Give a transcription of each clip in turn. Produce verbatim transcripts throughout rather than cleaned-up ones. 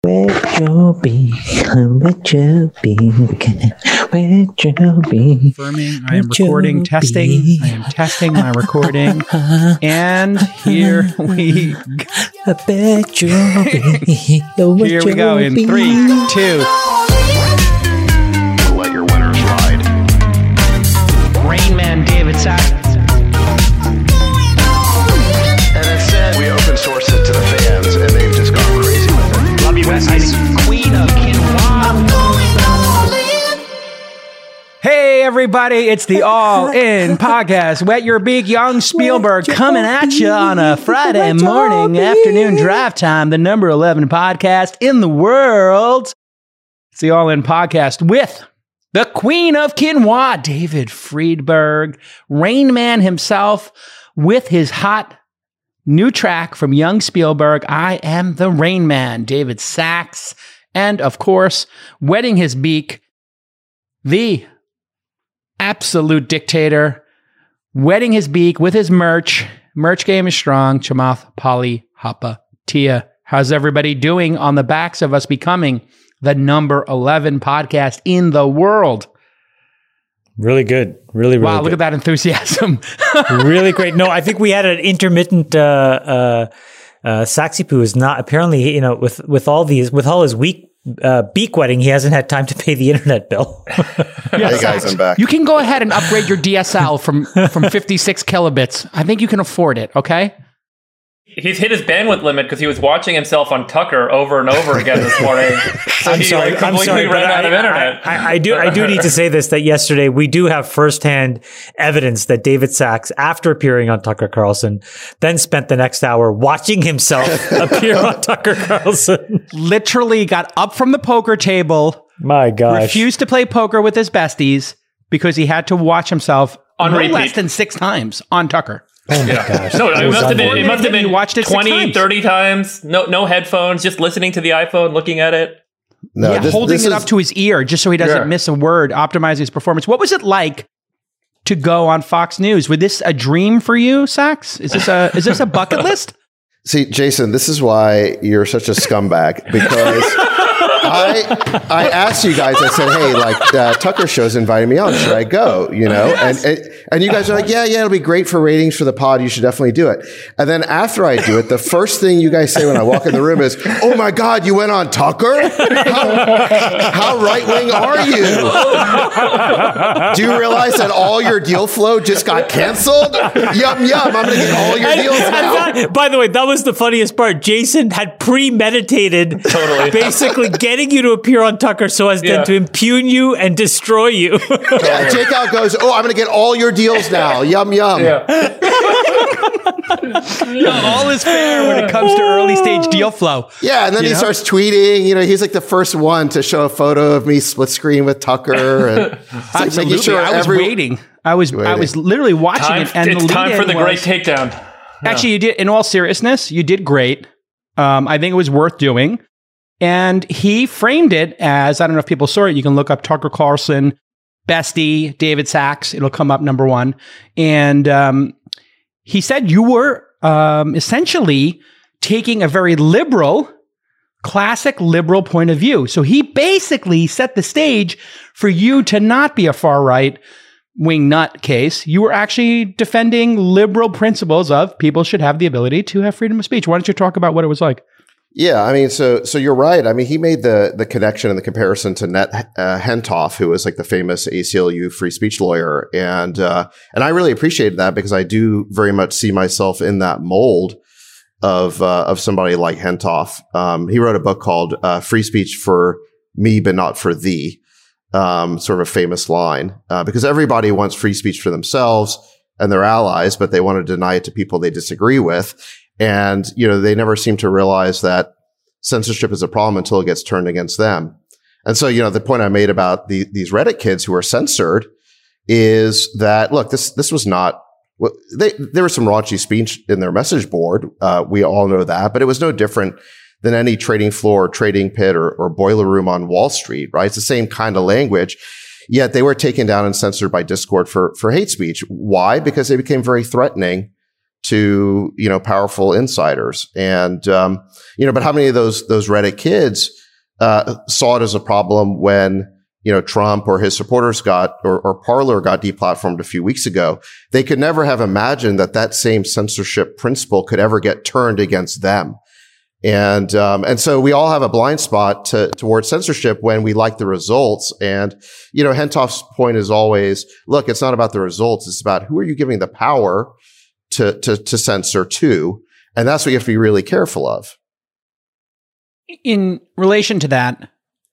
Where'd you be? Where'd you be? Where'd you be? Confirming, I am recording, testing. I am testing my recording. And here we go. I bet you'll be. Here we go in three, two. Let your winners ride. Rain Man David Sachs. And it said we open source it to the fans, and they've just gone crazy with it. Love you, West. Queen of Quinoa. Hey, everybody, it's the All In Podcast. Wet Your Beak, Young Spielberg coming at you on a Friday morning, afternoon drive time, the number eleven podcast in the world. It's the All In Podcast with the Queen of Quinoa, David Friedberg, Rain Man himself, with his hot new track from Young Spielberg, I Am the Rain Man, David Sachs, and of course, wetting his beak, the absolute dictator, wetting his beak with his merch. Merch game is strong. Chamath Pali Hapa Tia. How's everybody doing on the backs of us becoming the number eleven podcast in the world? Really good. Really, really wow, good. Look at that enthusiasm. Really great. No, I think we had an intermittent, uh, uh, uh, Saxipoo is not, apparently, you know, with, with all these, with all his weak, uh, beak wetting, he hasn't had time to pay the internet bill. Hey guys, I'm back. You can go ahead and upgrade your D S L from, from fifty-six kilobits. I think you can afford it, okay? He's hit his bandwidth limit because he was watching himself on Tucker over and over again this morning. So I'm he sorry. like, I'm completely sorry. ran but out I, of internet. I, I, I do. I do need to say this: that yesterday we do have firsthand evidence that David Sachs, after appearing on Tucker Carlson, then spent the next hour watching himself appear on Tucker Carlson. Literally got up from the poker table. My gosh! Refused to play poker with his besties because he had to watch himself On no repeat. less than six times on Tucker. Oh my Yeah. gosh! No, it was must have been, it unbelievable. must have been You watched it six twenty, times. thirty times. No, no headphones, just listening to the iPhone, looking at it. No, yeah, this- holding this it is- up to his ear just so he doesn't Yeah. miss a word, optimizing his performance. What was it like to go on Fox News? Was this a dream for you, Sachs? Is this a is this a bucket list? See, Jason, this is why you're such a scumbag, because I I asked you guys, I said, hey, like uh, Tucker show's inviting me on. Should I go? You know, and, and and you guys are like, yeah, yeah, it'll be great for ratings for the pod. You should definitely do it. And then after I do it, the first thing you guys say when I walk in the room is, oh my God, you went on Tucker? How, how right wing are you? Do you realize that all your deal flow just got canceled? Yum, yum. I'm going to get all your And- deals and now. that- by the way, that was the funniest part. Jason had premeditated, Totally. basically getting you to appear on Tucker so as Yeah. then to impugn you and destroy you. Yeah, Jake Out goes, oh, I'm going to get all your deals now. Yum, yum. Yeah. All is fair when it comes to early stage deal flow. Yeah, and then You he know? starts tweeting. You know, he's like the first one to show a photo of me split screen with Tucker. And it's like making Absolutely. sure I was every- waiting. I was I Waiting. was literally watching Time, it. And it's the time lead for in the was- great takedown. Actually, you did. In all seriousness, you did great. Um, I think it was worth doing. And he framed it as, I don't know if people saw it. You can look up Tucker Carlson, bestie, David Sachs. It'll come up number one. And um, he said you were um, essentially taking a very liberal, classic liberal point of view. So he basically set the stage for you to not be a far right wing nut case. You were actually defending liberal principles of people should have the ability to have freedom of speech. Why don't you talk about what it was like? Yeah, I mean, so so you're right. I mean, he made the the connection and the comparison to Net uh, Hentoff, who was like the famous A C L U free speech lawyer, and uh, and I really appreciated that because I do very much see myself in that mold of uh, of somebody like Hentoff. Um, he wrote a book called uh, "Free Speech for Me, but Not for Thee." Um, sort of a famous line uh, because everybody wants free speech for themselves and their allies, but they want to deny it to people they disagree with. And, you know, they never seem to realize that censorship is a problem until it gets turned against them. And so, you know, the point I made about the, these Reddit kids who are censored is that, look, this, this was not, well, they, there was some raunchy speech in their message board. Uh, we all know that, but it was no different than any trading floor, trading pit, or, or boiler room on Wall Street, right? It's the same kind of language. Yet they were taken down and censored by Discord for, for hate speech. Why? Because they became very threatening to, you know, powerful insiders. And, um, you know, but how many of those, those Reddit kids, uh, saw it as a problem when, you know, Trump or his supporters got, or, or Parler got deplatformed a few weeks ago? They could never have imagined that that same censorship principle could ever get turned against them. And, um, and so we all have a blind spot to, towards censorship when we like the results. And, you know, Hentoff's point is always, look, it's not about the results. It's about who are you giving the power to, to, to censor to. And that's what you have to be really careful of. In relation to that,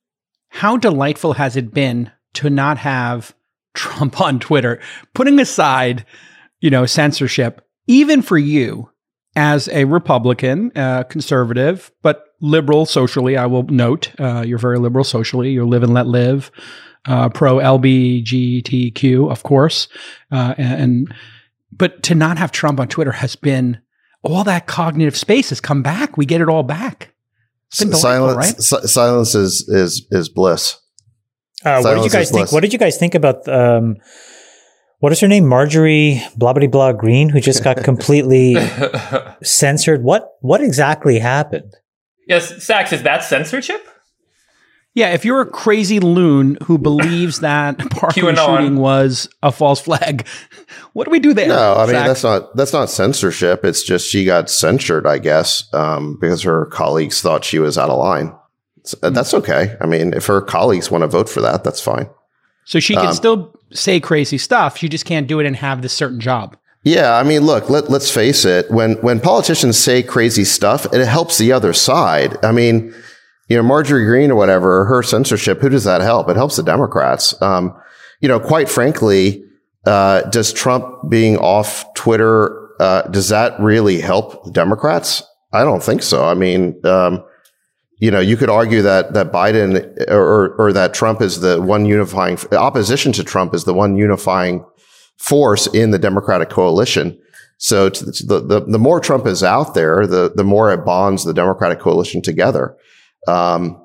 how delightful has it been to not have Trump on Twitter, putting aside, you know, censorship, even for you as a Republican, uh, conservative, but liberal socially? I will note, uh, you're very liberal socially. You live and let live, uh, pro L G B T Q, of course. Uh, and, and, but to not have Trump on Twitter has been, all that cognitive space has come back. We get it all back. It's been delightful, Silence, right? si- silence is, is, is bliss. Uh, what did you guys think? Bliss. What did you guys think about um, what is her name? Marjorie blah blah blah Green, who just got completely censored. What what exactly happened? Yes, Sachs, is that censorship? Yeah, if you're a crazy loon who believes that Parkland QAnon. shooting was a false flag, what do we do there? No, I mean, Zach? that's not, that's not censorship. It's just she got censured, I guess, um, because her colleagues thought she was out of line. So, uh, that's okay. I mean, if her colleagues want to vote for that, that's fine. So she can um, still say crazy stuff. She just can't do it and have this certain job. Yeah, I mean, look, let, let's face it. When when politicians say crazy stuff, it helps the other side. I mean, you know, Marjorie Green or whatever, her censorship, who does that help? It helps the Democrats. Um, you know, quite frankly, uh, does Trump being off Twitter, uh, does that really help the Democrats? I don't think so. I mean, um, you know, you could argue that that Biden or or that Trump is the one unifying opposition to Trump is the one unifying force in the Democratic coalition. So to the, the the more Trump is out there, the the more it bonds the Democratic coalition together. Um,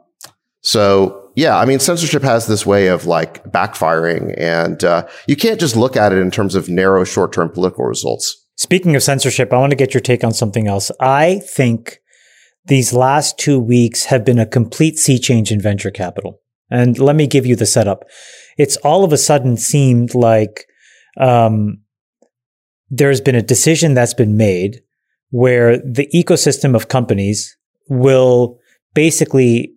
so yeah, I mean, censorship has this way of like backfiring, and uh, you can't just look at it in terms of narrow short-term political results. Speaking of censorship, I want to get your take on something else. I think these last two weeks have been a complete sea change in venture capital. And let me give you the setup. It's all of a sudden seemed like um, there's been a decision that's been made where the ecosystem of companies will basically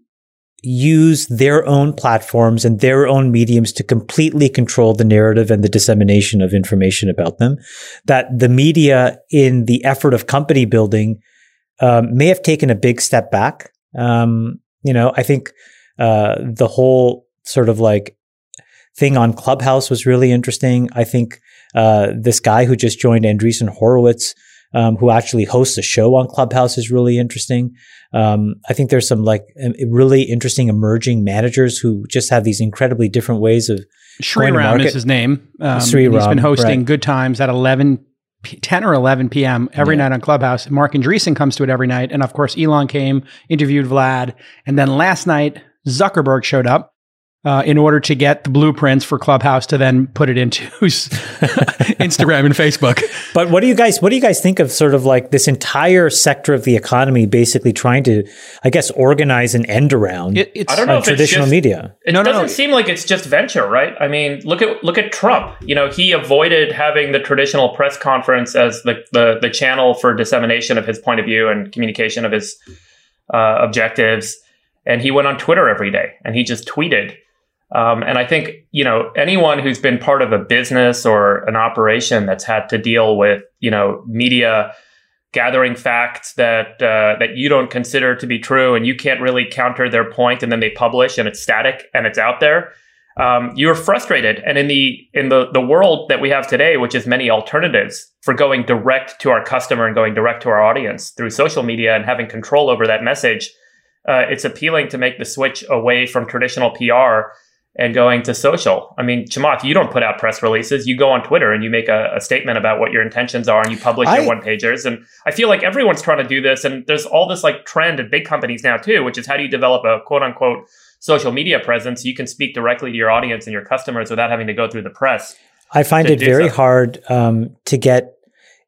use their own platforms and their own mediums to completely control the narrative and the dissemination of information about them. That the media, in the effort of company building, um, may have taken a big step back. Um, you know, I think uh, the whole sort of like thing on Clubhouse was really interesting. I think uh, this guy who just joined, Andreessen Horowitz, um, who actually hosts a show on Clubhouse, is really interesting. Um, I think there's some like really interesting emerging managers who just have these incredibly different ways of going to Sriram market. is his name. Um, Sriram, he's been hosting right. Good Times at eleven, ten or eleven p.m. every Yeah. night on Clubhouse. Mark Andreessen comes to it every night. And of course, Elon came, interviewed Vlad. And then last night, Zuckerberg showed up uh, in order to get the blueprints for Clubhouse to then put it into Instagram and Facebook. But what do you guys, what do you guys think of sort of like this entire sector of the economy basically trying to, I guess, organize an end around It, it's I don't know on if it's traditional just- media? It No, no, doesn't no. seem like it's just venture, right? I mean, look at look at Trump. You know, he avoided having the traditional press conference as the the, the channel for dissemination of his point of view and communication of his uh, objectives, and he went on Twitter every day and he just tweeted. Um, and I think, you know, anyone who's been part of a business or an operation that's had to deal with, you know, media gathering facts that uh, that you don't consider to be true and you can't really counter their point, and then they publish and it's static and it's out there, um, you're frustrated. And in the in the, the world that we have today, which is many alternatives for going direct to our customer and going direct to our audience through social media and having control over that message, uh, it's appealing to make the switch away from traditional P R and going to social. I mean, Chamath, you don't put out press releases. You go on Twitter and you make a, a statement about what your intentions are and you publish I, your one pagers. And I feel like everyone's trying to do this. And there's all this like trend in big companies now too, which is how do you develop a quote unquote social media presence so you can speak directly to your audience and your customers without having to go through the press. I find to it do very so. hard um, to get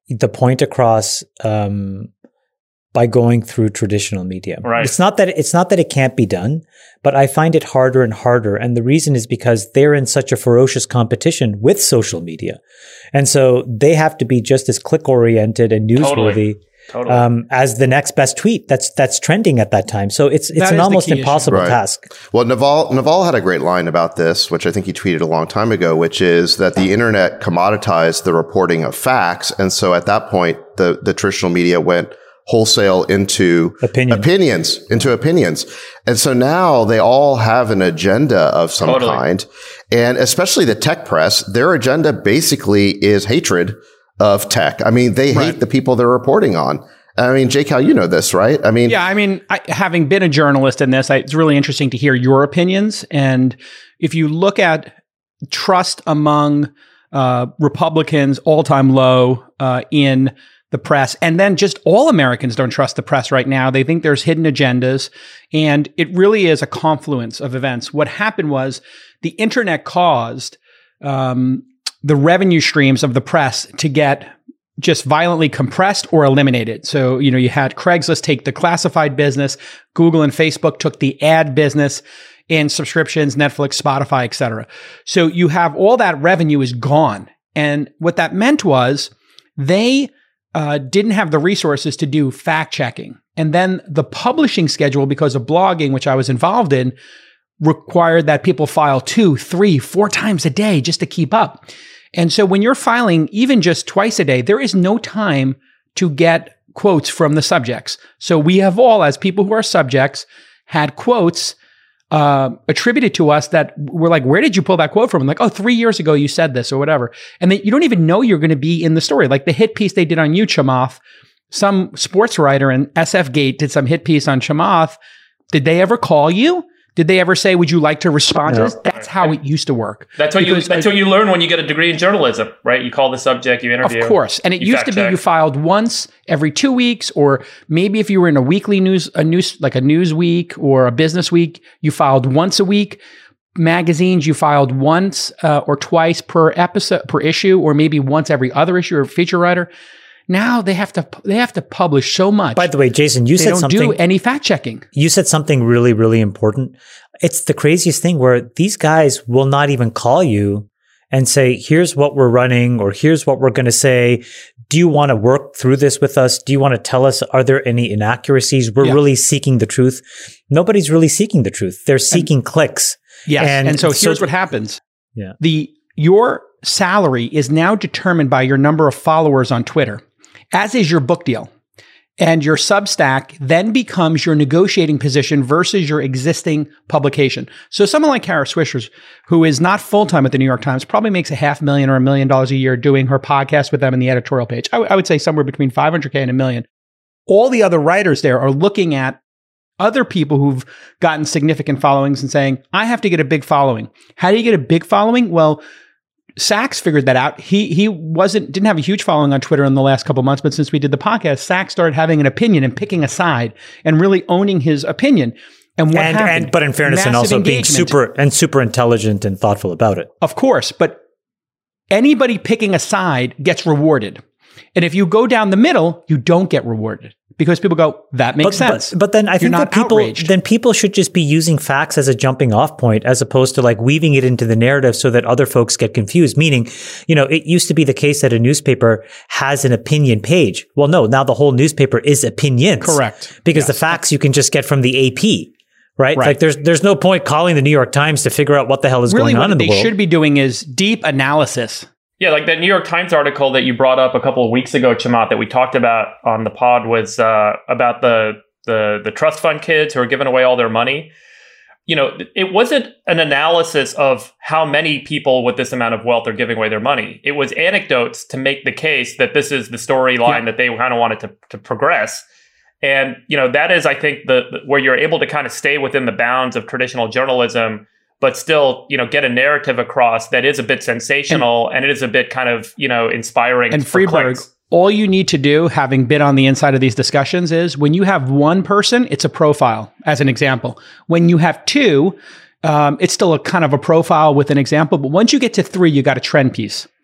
the point across um, by going through traditional media. Right. It's not that it's not that it can't be done, but I find it harder and harder. And the reason is because they're in such a ferocious competition with social media. And so they have to be just as click oriented and newsworthy Totally. Totally. um, as the next best tweet that's that's trending at that time. So it's it's That an is the almost key issue. impossible Right. task. Well, Naval Naval had a great line about this, which I think he tweeted a long time ago, which is that the internet commoditized the reporting of facts, and so at that point, the the traditional media went wholesale into Opinion. opinions, into opinions, and so now they all have an agenda of some Totally. kind, and especially the tech press, their agenda basically is hatred of tech. I mean, they hate Right. the people they're reporting on. I mean, Jake, how you know this, right? I mean, Yeah, I mean, I, having been a journalist in this, I, it's really interesting to hear your opinions. And if you look at trust among uh, Republicans, all-time low uh, in the press, and then just all Americans don't trust the press right now. They think there's hidden agendas, and it really is a confluence of events. What happened was the internet caused um, the revenue streams of the press to get just violently compressed or eliminated. So, you know, you had Craigslist take the classified business, Google and Facebook took the ad business in subscriptions, Netflix, Spotify, et cetera. So you have all that revenue is gone. And what that meant was they uh, didn't have the resources to do fact checking. And then the publishing schedule, because of blogging, which I was involved in, required that people file two, three, four times a day just to keep up. And so when you're filing even just twice a day, there is no time to get quotes from the subjects. So we have all, as people who are subjects, had quotes uh, attributed to us that we're like, where did you pull that quote from? I'm like, oh, three years ago you said this or whatever. And then you don't even know you're going to be in the story. Like the hit piece they did on you, Chamath, some sports writer in S F Gate did some hit piece on Chamath. Did they ever call you? Did they ever say, would you like to respond to No. this? That's how it used to work. That's what you. Because That's I- what you learn when you get a degree in journalism, right? You call the subject, you interview. Of course. And it you used to be fact you check. filed once every two weeks, or maybe if you were in a weekly news, a news, like a news week or a business week, you filed once a week. Magazines, you filed once uh, or twice per episode, per issue, or maybe once every other issue or feature writer. Now they have to, they have to publish so much. By the way, Jason, you they said don't something. do any fact checking. You said something really, really important. It's the craziest thing where these guys will not even call you and say, here's what we're running, or here's what we're going to say. Do you want to work through this with us? Do you want to tell us, are there any inaccuracies? We're Yeah. really seeking the truth. Nobody's really seeking the truth. They're seeking clicks. Yes. And And, so so- here's what happens. Yeah. The, your salary is now determined by your number of followers on Twitter, as is your book deal. And your Substack then becomes your negotiating position versus your existing publication. So someone like Kara Swisher, who is not full-time at the New York Times, probably makes a half million or a million dollars a year doing her podcast with them in the editorial page. I, w- I would say somewhere between five hundred K and a million. All the other writers there are looking at other people who've gotten significant followings and saying, I have to get a big following. How do you get a big following? Well, Sachs figured that out. He he wasn't didn't have a huge following on Twitter in the last couple of months, but since we did the podcast, Sachs started having an opinion and picking a side and really owning his opinion. And what And, happened? and but in fairness, and Massive also being engagement. super and super intelligent and thoughtful about it. Of course, but anybody picking a side gets rewarded. And if you go down the middle, you don't get rewarded because people go, that makes But, sense. but, but then I You're think not that people outraged. then people should just be using facts as a jumping off point as opposed to like weaving it into the narrative so that other folks get confused. Meaning, you know, it used to be the case that a newspaper has an opinion page. Well, no, now the whole newspaper is opinions. Correct. Because Yes. the facts you can just get from the A P. Right? Right. Like there's there's no point calling the New York Times to figure out what the hell is really going on what in the they world. should be doing is deep analysis. Yeah, like that New York Times article that you brought up a couple of weeks ago, Chamath, that we talked about on the pod was uh, about the, the the trust fund kids who are giving away all their money. You know, it wasn't an analysis of how many people with this amount of wealth are giving away their money. It was anecdotes to make the case that this is the storyline Yeah. that they kind of wanted to, to progress. And, you know, that is, I think, the, the where you're able to kind of stay within the bounds of traditional journalism, but still, you know, get a narrative across that is a bit sensational and, and it is a bit kind of, you know, inspiring. And for Freeberg, clicks. all you need to do, having been on the inside of these discussions, is when you have one person, it's a profile, as an example. When you have two, um, it's still a kind of a profile with an example. But once you get to three, you got a trend piece.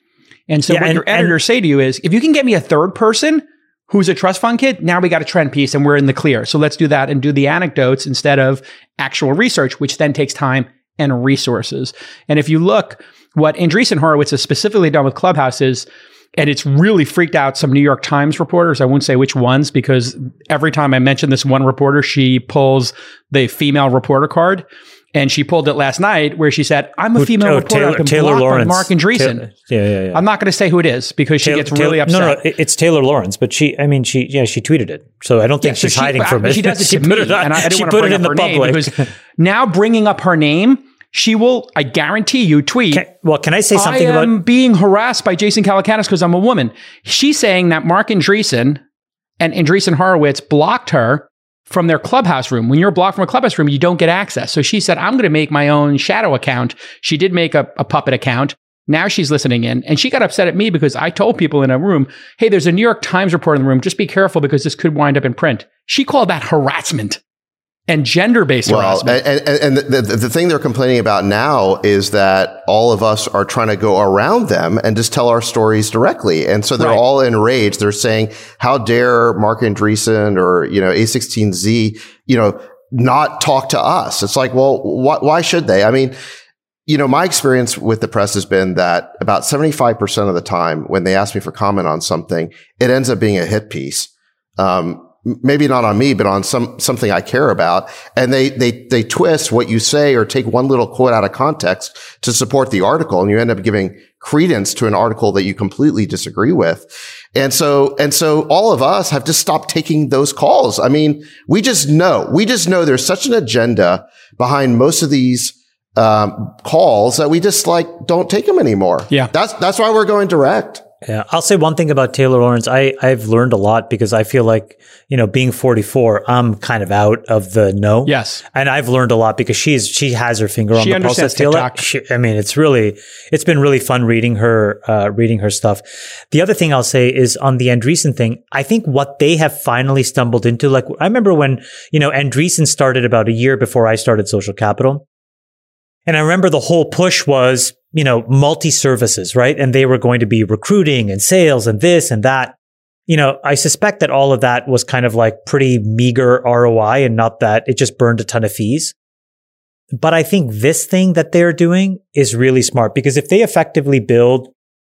And so Yeah, what and- your editors say to you is, if you can get me a third person who's a trust fund kid, now we got a trend piece and we're in the clear. So let's do that and do the anecdotes instead of actual research, which then takes time and resources. And if you look, what Andreessen Horowitz has specifically done with Clubhouse is, and it's really freaked out some New York Times reporters. I won't say which ones, because every time I mention this one reporter, she pulls the female reporter card. And she pulled it last night where she said, I'm a female Oh, reporter. Taylor, I've been Taylor blocked by Lawrence. Mark Andreessen. Ta- yeah, yeah, yeah. I'm not going to say who it is because she Taylor- gets really Taylor- upset. No, no, it- it's Taylor Lawrence, but she, I mean, she, yeah, she tweeted it. So I don't think Yeah, so she's she- hiding but- from but it. She does it She to put me, it on- and I, I didn't she want to put bring it in up the her name public. because now bringing up her name, she will, I guarantee you, tweet. Can, well, can I say something I am about being harassed by Jason Calacanis because I'm a woman. She's saying that Mark Andreessen and Andreessen Horowitz blocked her from their Clubhouse room. When you're blocked from a Clubhouse room, you don't get access. So she said, I'm going to make my own shadow account. She did make a, a puppet account. Now she's listening in. And she got upset at me because I told people in a room, hey, there's a New York Times report in the room. Just be careful because this could wind up in print. She called that harassment and gender-based Well, harassment. and, and, and the, the, the thing they're complaining about now is that all of us are trying to go around them and just tell our stories directly. And so they're Right. all enraged. They're saying, how dare Mark Andreessen or, you know, A sixteen Z, you know, not talk to us? It's like, well, wh- why should they? I mean, you know, my experience with the press has been that about seventy-five percent of the time when they ask me for comment on something, it ends up being a hit piece. Um, maybe not on me, but on some, something I care about. And they, they, they twist what you say or take one little quote out of context to support the article. And you end up giving credence to an article that you completely disagree with. And so, and so all of us have just stopped taking those calls. I mean, we just know, we just know there's such an agenda behind most of these um, calls that we just like don't take them anymore. Yeah. That's, that's why we're going direct. Yeah, I'll say one thing about Taylor Lawrence. I, I've learned a lot because I feel like, you know, being forty-four, I'm kind of out of the know. Yes. And I've learned a lot because she's, she has her finger on She the pulse. I understands feel TikTok. like she, I mean, it's really, it's been really fun reading her, uh, reading her stuff. The other thing I'll say is on the Andreessen thing, I think what they have finally stumbled into, like, I remember when, you know, Andreessen started about a year before I started Social Capital. And I remember the whole push was, you know, multi-services, right? And they were going to be recruiting and sales and this and that. You know, I suspect that all of that was kind of like pretty meager R O I and not that it just burned a ton of fees. But I think this thing that they're doing is really smart because if they effectively build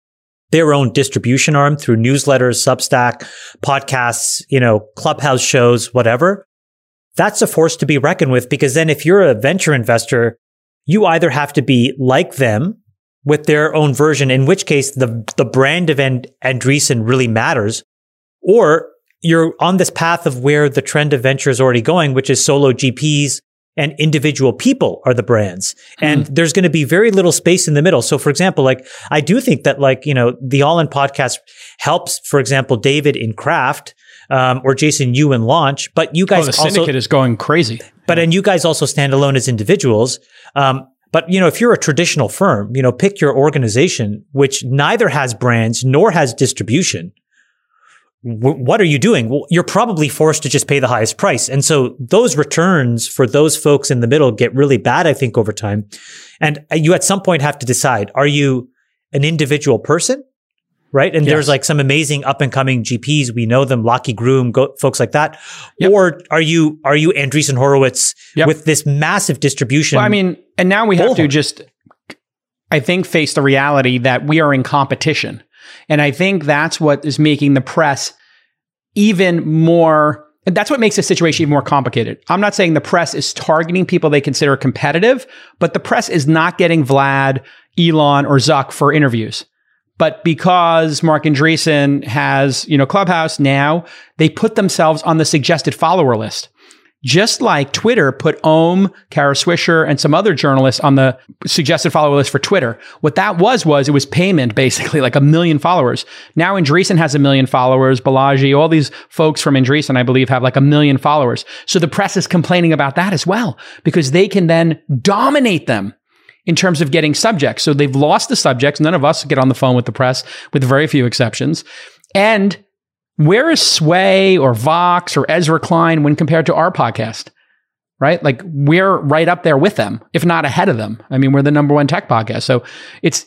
their own distribution arm through newsletters, Substack, podcasts, you know, Clubhouse shows, whatever, that's a force to be reckoned with because then if you're a venture investor, you either have to be like them with their own version, in which case the the brand of And- Andreessen really matters, or you're on this path of where the trend of venture is already going, which is solo G Ps and individual people are the brands. Mm. And there's going to be very little space in the middle. So for example, like I do think that like, you know, the All In podcast helps, for example, David in craft, um, or Jason, you in launch, but you guys Oh, the also, syndicate is going crazy. but and you guys also stand alone as individuals. Um, but you know, if you're a traditional firm, you know, pick your organization, which neither has brands nor has distribution. W- what are you doing? Well, you're probably forced to just pay the highest price. And so those returns for those folks in the middle get really bad, I think, over time. And you at some point have to decide, are you an individual person? Right. And Yes. there's like some amazing up and coming G Ps. We know them, Lockie Groom, go, folks like that. Yep. Or are you, are you Andreessen Horowitz Yep. with this massive distribution? Well, I mean, and now we have to Bullhorn. just, I think, face the reality that we are in competition. And I think that's what is making the press even more, and that's what makes the situation even more complicated. I'm not saying the press is targeting people they consider competitive, but the press is not getting Vlad, Elon, or Zuck for interviews. But because Mark Andreessen has, you know, Clubhouse now, they put themselves on the suggested follower list. Just like Twitter put Ohm, Kara Swisher, and some other journalists on the suggested follower list for Twitter. What that was, was it was payment, basically, like a million followers. Now Andreessen has a million followers. Balaji, all these folks from Andreessen, I believe, have like a million followers. So the press is complaining about that as well, because they can then dominate them in terms of getting subjects. So they've lost the subjects. None of us get on the phone with the press, with very few exceptions. And where is Sway or Vox or Ezra Klein when compared to our podcast? Right? Like we're right up there with them, if not ahead of them. I mean, we're the number one tech podcast. So it's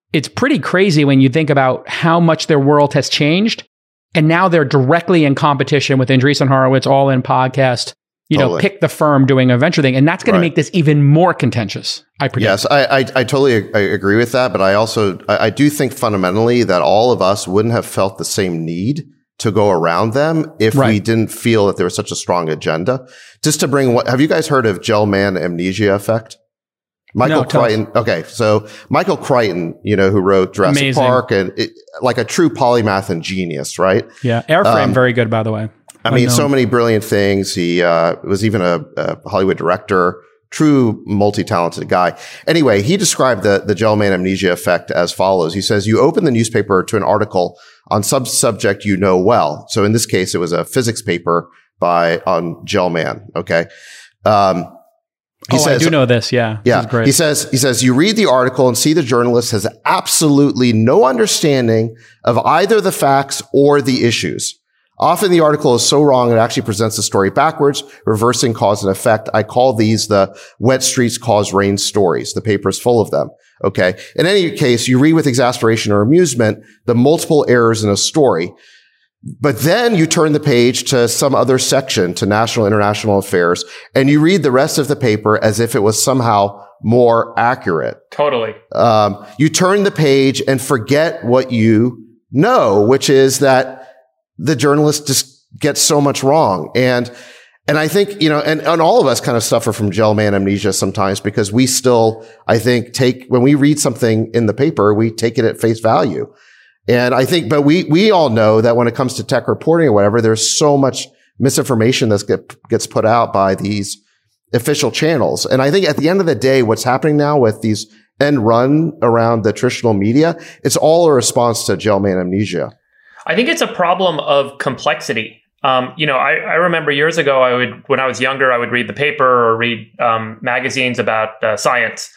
it's pretty crazy when you think about how much their world has changed. And now they're directly in competition with Andreessen Horowitz, All In Podcast, you totally. know, pick the firm doing a venture thing. And that's going right. to make this even more contentious, I predict. Yes, I, I, I totally I agree with that. But I also, I, I do think fundamentally that all of us wouldn't have felt the same need to go around them if right. we didn't feel that there was such a strong agenda. Just to bring what, have you guys heard of Gell-Mann amnesia effect? Michael no, Crichton. Okay. So Michael Crichton, you know, who wrote Jurassic Amazing. Park and it, like a true polymath and genius, right? Yeah. Airframe, um, very good, by the way. I mean, so many brilliant things. He uh, was even a, a Hollywood director, true multi-talented guy. Anyway, he described the, the Gell-Mann amnesia effect as follows. He says, you open the newspaper to an article on some subject you know well. So in this case, it was a physics paper by on Gell-Mann. Okay. Um, He oh, says, I do know this. Yeah. Yeah. This is great. He says, he says, you read the article and see the journalist has absolutely no understanding of either the facts or the issues. Often the article is so wrong, it actually presents the story backwards, reversing cause and effect. I call these the wet streets cause rain stories. The paper is full of them. Okay. In any case, you read with exasperation or amusement the multiple errors in a story. But then you turn the page to some other section, to national, international affairs, and you read the rest of the paper as if it was somehow more accurate. Totally. Um, you turn the page and forget what you know, which is that the journalist just gets so much wrong. And, and I think, you know, and, and all of us kind of suffer from Gell-Mann amnesia sometimes because we still, I think, take, when we read something in the paper, we take it at face value. And I think, but we, we all know that when it comes to tech reporting or whatever, there's so much misinformation that get, gets put out by these official channels. And I think at the end of the day, what's happening now with these end run around the traditional media, it's all a response to Gell-Mann amnesia. I think it's a problem of complexity. Um, you know, I, I remember years ago, I would, when I was younger, I would read the paper or read um, magazines about uh, science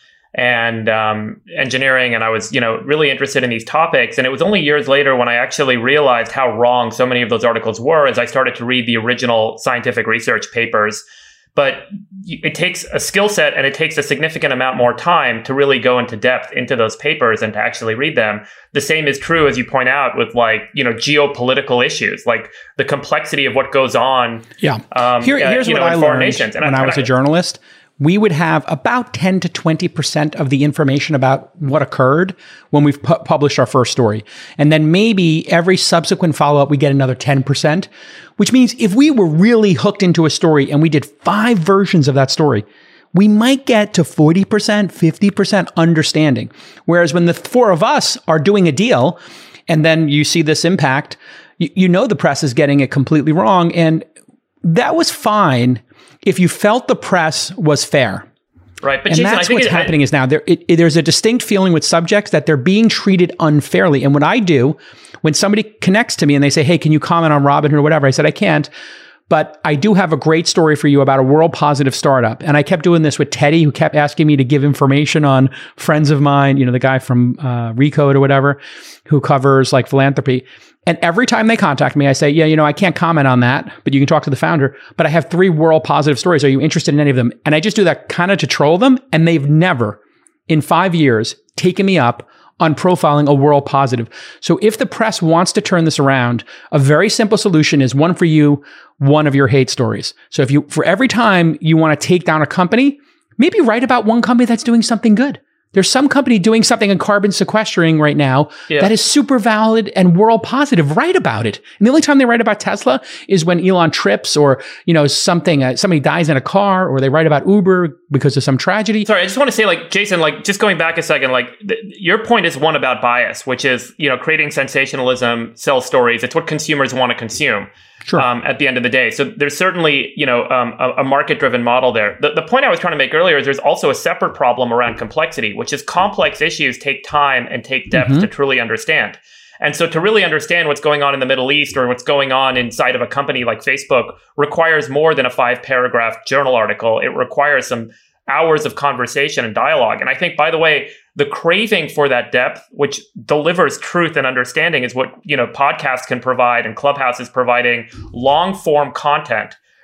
and um, engineering. And I was, you know, really interested in these topics. And it was only years later when I actually realized how wrong so many of those articles were as I started to read the original scientific research papers. But it takes a skill set and it takes a significant amount more time to really go into depth into those papers and to actually read them. The same is true, as you point out, with like, you know, geopolitical issues, like the complexity of what goes on. Yeah. Um, Here, here's uh, you what know, I in learned foreign nations. And when I, I was I, a journalist. We would have about ten to twenty percent of the information about what occurred when we've pu- published our first story. And then maybe every subsequent follow-up, we get another ten percent, which means if we were really hooked into a story and we did five versions of that story, we might get to forty percent, fifty percent understanding. Whereas when the four of us are doing a deal and then you see this impact, you, you know the press is getting it completely wrong. And that was fine if you felt the press was fair. Right. But and Jason, that's I think what's it, happening I, is now there, it, it, there's a distinct feeling with subjects that they're being treated unfairly. And what I do when somebody connects to me and they say, hey, can you comment on Robinhood or whatever? I said, I can't, but I do have a great story for you about a world positive startup. And I kept doing this with Teddy, who kept asking me to give information on friends of mine, you know, the guy from uh, Recode or whatever, who covers like philanthropy. And every time they contact me, I say, yeah, you know, I can't comment on that, but you can talk to the founder. But I have three world positive stories. Are you interested in any of them? And I just do that kind of to troll them. And they've never, in five years, taken me up on profiling a world positive. So if the press wants to turn this around, a very simple solution is one for you, one of your hate stories. So if you, for every time you want to take down a company, maybe write about one company that's doing something good. There's some company doing something in carbon sequestering right now yeah. that is super valid and world positive. Write about it. And the only time they write about Tesla is when Elon trips or, you know, something, uh, somebody dies in a car, or they write about Uber because of some tragedy. Sorry, I just want to say, like, Jason, like, just going back a second, like, th- your point is one about bias, which is, you know, creating sensationalism, sell stories. It's what consumers want to consume. Sure. Um, at the end of the day. So there's certainly, you know, um, a, a market-driven model there. The, the point I was trying to make earlier is there's also a separate problem around complexity, which is complex issues take time and take depth mm-hmm. to truly understand. And so to really understand what's going on in the Middle East or what's going on inside of a company like Facebook requires more than a five-paragraph journal article. It requires some hours of conversation and dialogue. And I think, by the way, the craving for that depth, which delivers truth and understanding, is what, you know, podcasts can provide and Clubhouse is providing long form content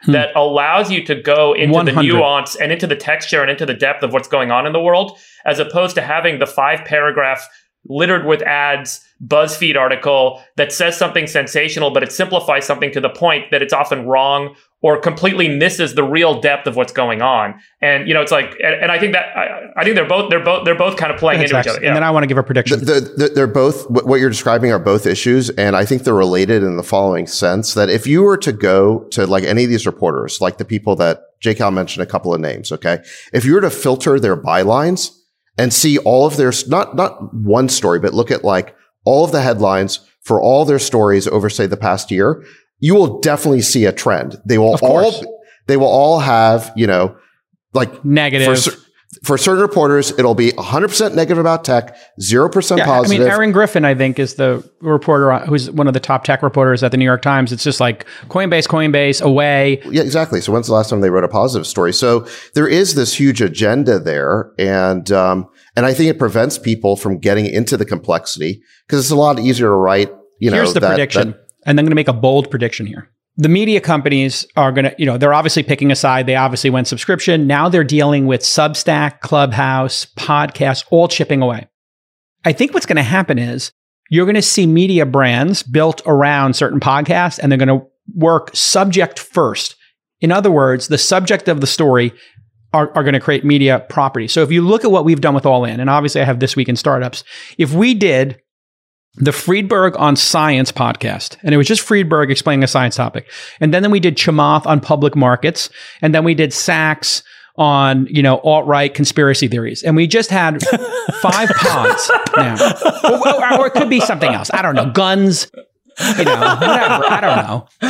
hmm. that allows you to go into one hundred the nuance and into the texture and into the depth of what's going on in the world, as opposed to having the five paragraph littered with ads BuzzFeed article that says something sensational, but it simplifies something to the point that it's often wrong or completely misses the real depth of what's going on. And you know, it's like, and, and I think that I, I think they're both they're both they're both kind of playing into each other. Yeah. And then I want to give a prediction. The, the, they're both what you're describing are both issues, and I think they're related in the following sense: that if you were to go to like any of these reporters, like the people that J Cal mentioned a couple of names, okay, if you were to filter their bylines and see all of their not not one story, but look at like all of the headlines for all their stories over, say, the past year, you will definitely see a trend. They will all, they will all have, you know, like negative. For, for certain reporters, it'll be one hundred percent negative about tech, zero percent yeah, positive. I mean, Aaron Griffin, I think, is the reporter who's one of the top tech reporters at the New York Times. It's just like Coinbase, Coinbase, away. Yeah, exactly. So when's the last time they wrote a positive story? So there is this huge agenda there. And, um, and I think it prevents people from getting into the complexity because it's a lot easier to write, you know. Here's the that, prediction. That, and I'm going to make a bold prediction here. The media companies are going to, you know, they're obviously picking a side. They obviously went subscription. Now they're dealing with Substack, Clubhouse, podcasts, all chipping away. I think what's going to happen is you're going to see media brands built around certain podcasts, and they're going to work subject first. In other words, the subject of the story are, are going to create media property. So if you look at what we've done with All In, and obviously I have This Week in Startups, if we did the Friedberg on Science podcast, and it was just Friedberg explaining a science topic, and then, then we did Chamath on public markets, and then we did Sachs on, you know, alt-right conspiracy theories, and we just had five pods now, or, or, or it could be something else. I don't know, guns. You know, whatever. I don't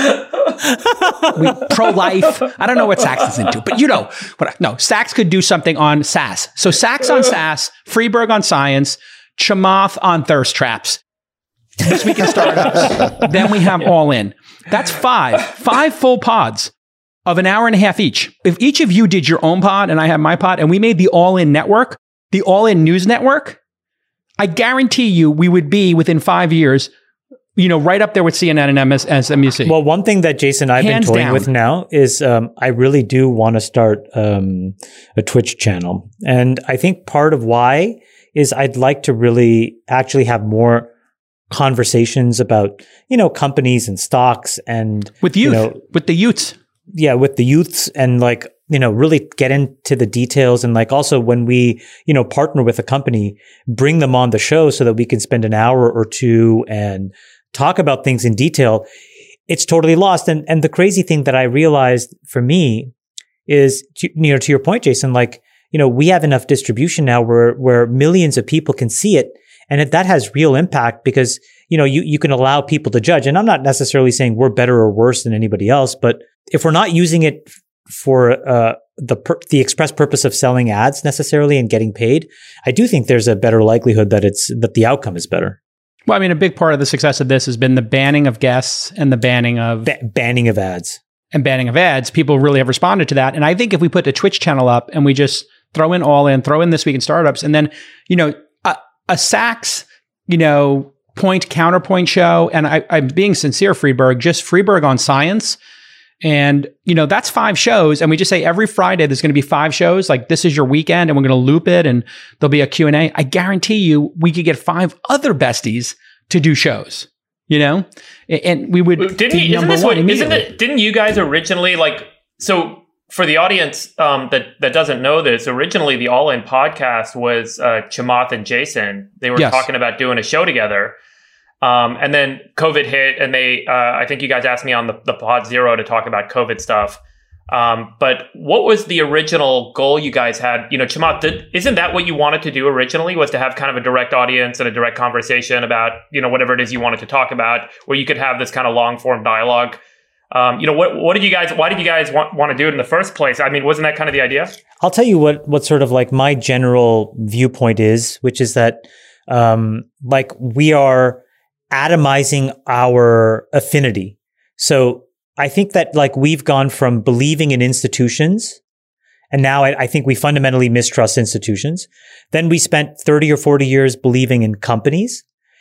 know. We, pro-life. I don't know what Sachs is into, but you know, what, no, Sachs could do something on S A S. So Sachs on S A S, Friedberg on science, Chamath on thirst traps. This Week in Startups. Then we have All In. That's five, five full pods of an hour and a half each. If each of you did your own pod and I have my pod and we made the All In network, the All In News Network, I guarantee you we would be within five years, you know, right up there with C N N and M S N B C. Well, one thing that Jason I've Hands been toying down. with now is um, I really do want to start um, a Twitch channel. And I think part of why is I'd like to really actually have more conversations about, you know, companies and stocks and with youth, you know, with the youths. Yeah, with the youths, and like, you know, really get into the details. And like also when we, you know, partner with a company, bring them on the show so that we can spend an hour or two and talk about things in detail. It's totally lost. And and the crazy thing that I realized for me is, to, you know, to your point, Jason, like, you know, we have enough distribution now where where millions of people can see it. And if that has real impact because, you know, you, you can allow people to judge. And I'm not necessarily saying we're better or worse than anybody else, but if we're not using it for uh, the per- the express purpose of selling ads necessarily and getting paid, I do think there's a better likelihood that it's that the outcome is better. Well, I mean, a big part of the success of this has been the banning of guests and the banning of Ba- banning of ads and banning of ads. People really have responded to that. And I think if we put the Twitch channel up and we just throw in All In, throw in This Week in Startups, and then, you know, a, a Sachs, you know, point counterpoint show. And I, I'm being sincere, Friedberg, just Friedberg on science. And, you know, that's five shows. And we just say every Friday, there's going to be five shows. Like, this is your weekend and we're going to loop it and there'll be a Q and A. I guarantee you we could get five other besties to do shows, you know, and we would didn't be he, isn't number this one what, isn't immediately. it, didn't you guys originally like, so for the audience um, that, that doesn't know this, originally the All In podcast was uh, Chamath and Jason. They were Yes. talking about doing a show together. Um, and then COVID hit and they, uh, I think you guys asked me on the, the Pod Zero to talk about COVID stuff. Um, but what was the original goal you guys had? You know, Chamath, did, isn't that what you wanted to do originally, was to have kind of a direct audience and a direct conversation about, you know, whatever it is you wanted to talk about, where you could have this kind of long form dialogue? Um, you know, what, what did you guys, why did you guys want, want to do it in the first place? I mean, wasn't that kind of the idea? I'll tell you what, what sort of like my general viewpoint is, which is that, um, like we are atomizing our affinity. So I think that like we've gone from believing in institutions, and now I, I think we fundamentally mistrust institutions. Then we spent thirty or forty years believing in companies.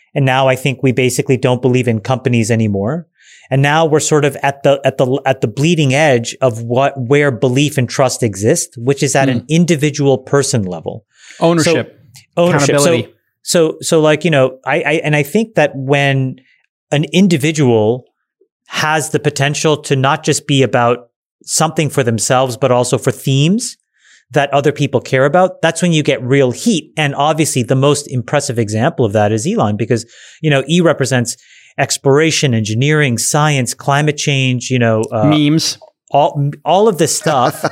And now I think we basically don't believe in companies anymore. And now we're sort of at the, at the, at the bleeding edge of what, where belief and trust exist, which is at mm. an individual person level. Ownership. So, ownership. Accountability. So, so, so like, you know, I, I, and I think that when an individual has the potential to not just be about something for themselves, but also for themes that other people care about, that's when you get real heat. And obviously the most impressive example of that is Elon, because, you know, E represents exploration, engineering, science, climate change, you know, uh, memes, all, all of this stuff.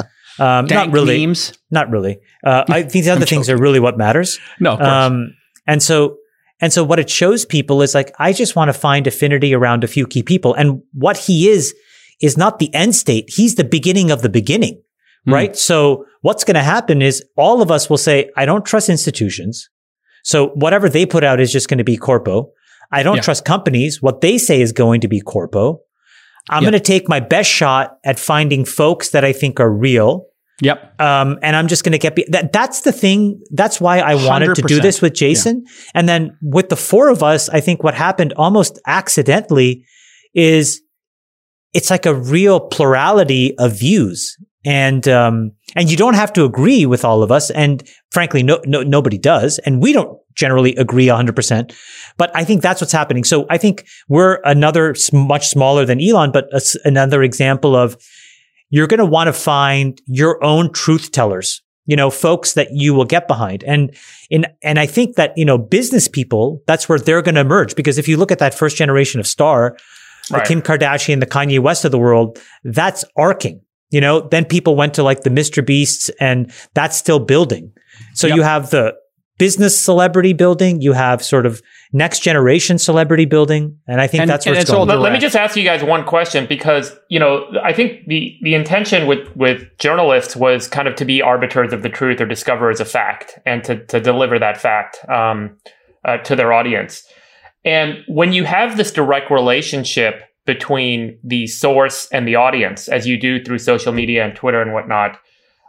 Um, not really, memes. not really. Uh, I think the other things are really what matters. No, of course. Um, and so, and so what it shows people is like, I just want to find affinity around a few key people. And what he is, is not the end state. He's the beginning of the beginning, mm. right? So what's going to happen is all of us will say, I don't trust institutions. So whatever they put out is just going to be corpo. I don't yeah. trust companies. What they say is going to be corpo. I'm yep. going to take my best shot at finding folks that I think are real. Yep. Um, and I'm just going to get, be- that, that's the thing. That's why I wanted one hundred percent to do this with Jason. Yeah. And then with the four of us, I think what happened almost accidentally is it's like a real plurality of views. And, um, and you don't have to agree with all of us. And frankly, no, no, nobody does. And we don't generally agree one hundred percent. But I think that's what's happening. So I think we're another much smaller than Elon, but a, another example of you're going to want to find your own truth tellers, you know, folks that you will get behind. And in, and I think that, you know, business people, that's where they're going to emerge. Because if you look at that first generation of star, right. the Kim Kardashian, the Kanye West of the world, that's arcing. You know, then people went to like the Mister Beasts, and that's still building. So yep. you have the business celebrity building, you have sort of next generation celebrity building. And I think and, that's where it's, it's going. Let, let me just ask you guys one question, because, you know, I think the, the intention with, with journalists was kind of to be arbiters of the truth or discoverers of fact, and to, to deliver that fact um, uh, to their audience. And when you have this direct relationship between the source and the audience, as you do through social media and Twitter and whatnot,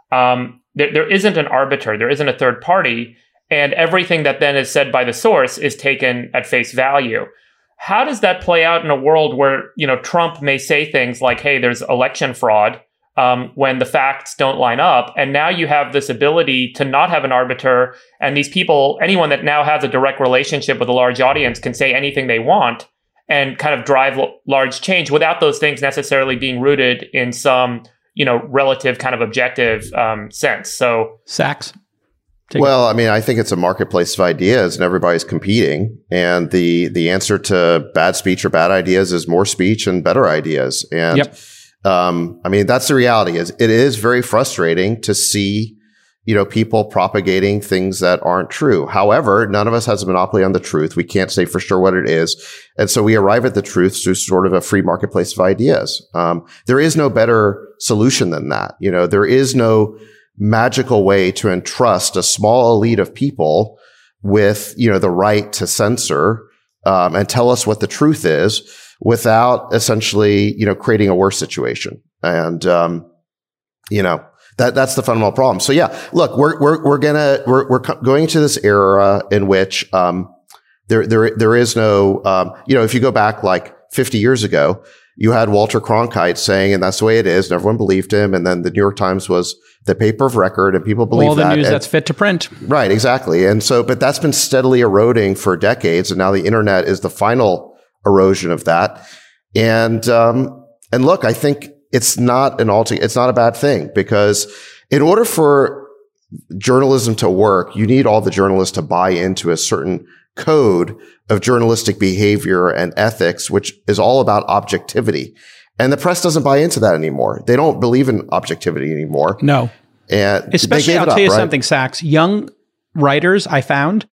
um, there, there isn't an arbiter, there isn't a third party, and everything that then is said by the source is taken at face value. How does that play out in a world where, you know, Trump may say things like, hey, there's election fraud, um, when the facts don't line up, and now you have this ability to not have an arbiter, and these people, anyone that now has a direct relationship with a large audience, can say anything they want and kind of drive l- large change without those things necessarily being rooted in some, you know, relative kind of objective um, sense. So, Sachs. Take well, it. I mean, I think it's a marketplace of ideas, and everybody's competing. And the the answer to bad speech or bad ideas is more speech and better ideas. And yep. um, I mean, that's the reality. Is it is very frustrating to see, you know, people propagating things that aren't true. However, none of us has a monopoly on the truth. We can't say for sure what it is. And so we arrive at the truth through sort of a free marketplace of ideas. Um, there is no better solution than that. You know, there is no magical way to entrust a small elite of people with, you know, the right to censor, um, and tell us what the truth is without essentially, you know, creating a worse situation. And, um, you know, That that's the fundamental problem. So yeah, look, we're we're we're gonna we're we're going to this era in which um there there there is no um you know, if you go back like fifty years ago, you had Walter Cronkite saying, and that's the way it is, and everyone believed him, and then the New York Times was the paper of record, and people believe all the that. news and, that's fit to print. Right, exactly. And so, but that's been steadily eroding for decades, and now the internet is the final erosion of that. And um and look, I think it's not an alter, it's not a bad thing, because in order for journalism to work, you need all the journalists to buy into a certain code of journalistic behavior and ethics, which is all about objectivity. And the press doesn't buy into that anymore. They don't believe in objectivity anymore. No. And especially, I'll tell up, you right? something, Sachs. Young writers, I found,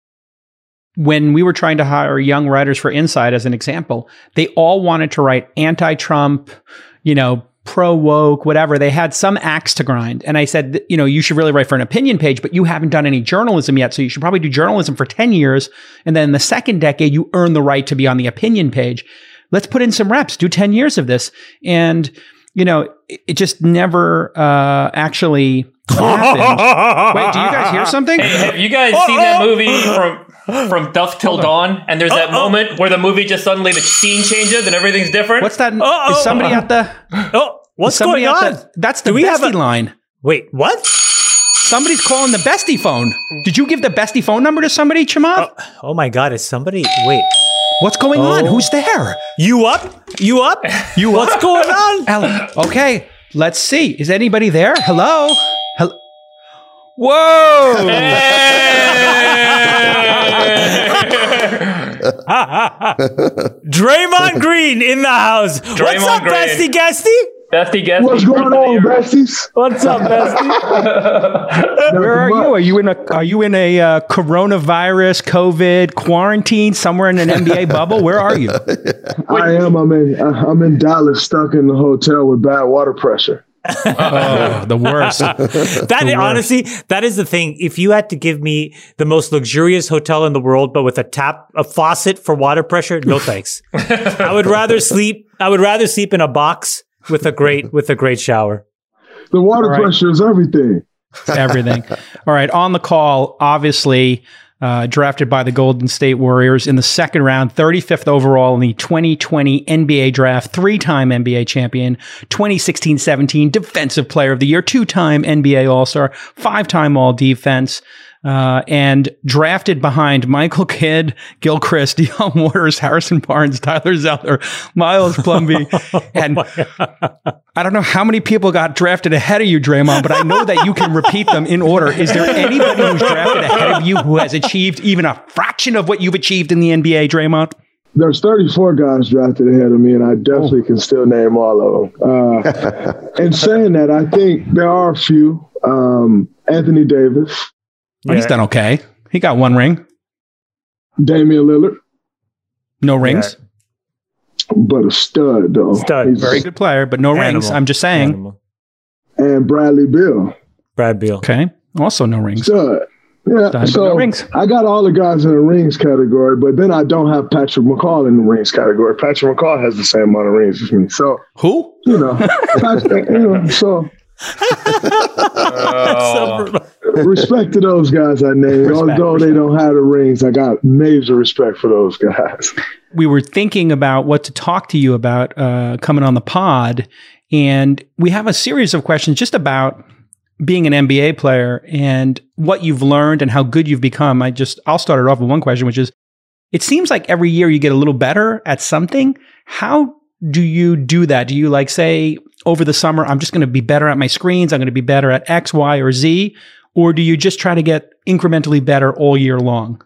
when we were trying to hire young writers for Inside, as an example, they all wanted to write anti-Trump, you know, pro-woke, whatever. They had some axe to grind. And I said, you know, you should really write for an opinion page, but you haven't done any journalism yet. So you should probably do journalism for ten years. And then in the second decade, you earn the right to be on the opinion page. Let's put in some reps, do ten years of this. And, you know, it, it just never uh, actually happened. Wait, do you guys hear something? Hey, have you guys seen that movie from... from Dusk Till Dawn, and there's that Oh, oh. moment where the movie just suddenly the scene changes and everything's different. What's that? Oh, is oh, somebody oh. at the? Oh, what's is somebody going at on? the- that's the Do we have bestie a- line. Wait, what? Somebody's calling the bestie phone. Did you give the bestie phone number to somebody, Chamath? Oh, oh my God, is somebody? Wait, What's going on? Oh. Who's there? you up? You up? You What's up? going on? Alan. Okay, let's see. Is anybody there? Hello? Hello? Whoa! Draymond Green in the house. What's Draymond up, Green. bestie guesty? Bestie guest. What's going on, besties? What's up, bestie? Where are you? Are you in a Are you in a uh, coronavirus, COVID quarantine somewhere in an N B A bubble? Where are you? I am. I'm in. I'm in Dallas, stuck in the hotel with bad water pressure. Oh, the worst. That honestly, that is the thing. If you had to give me the most luxurious hotel in the world, but with a tap, a faucet for water pressure, no thanks. I would rather sleep. I would rather sleep in a box with a great with a great shower. The water All right. pressure is everything. Everything. All right. On the call, obviously, uh, drafted by the Golden State Warriors in the second round, thirty-fifth overall in the twenty twenty N B A draft, three-time N B A champion, twenty sixteen seventeen Defensive Player of the Year, two-time N B A All-Star, five-time All-Defense, uh, and drafted behind Michael Kidd, Gilchrist, Deion Waters, Harrison Barnes, Tyler Zeller, Miles Plumlee, and I don't know how many people got drafted ahead of you, Draymond, but I know that you can repeat them in order. Is there anybody who's drafted ahead of you who has achieved even a fraction of what you've achieved in the N B A, Draymond? There's thirty-four guys drafted ahead of me, and I definitely can still name all of them. Uh, and saying that, I think there are a few. Um, Anthony Davis, Oh, he's done okay. He got one ring, Damian Lillard, no rings. but a stud though. Stud. He's- Very good player, but no rings. Animal. I'm just saying. Animal. And Bradley Beal, Brad Beal. Okay. Also no rings. stud. Yeah, Stud, but so no rings. I got all the guys in the rings category, but then I don't have Patrick McCall in the rings category. Patrick McCall has the same amount of rings as me, so Who? you know, Patrick, you know, so Oh. respect to those guys I named. Respect, Although they respect. don't have the rings, I got major respect for those guys. We were thinking about what to talk to you about uh, coming on the pod, and we have a series of questions just about being an N B A player and what you've learned and how good you've become. I just I'll start it off with one question, which is: it seems like every year you get a little better at something. How do you do that? Do you like say over the summer, I'm just going to be better at my screens, I'm going to be better at X, Y, or Z? Or do you just try to get incrementally better all year long?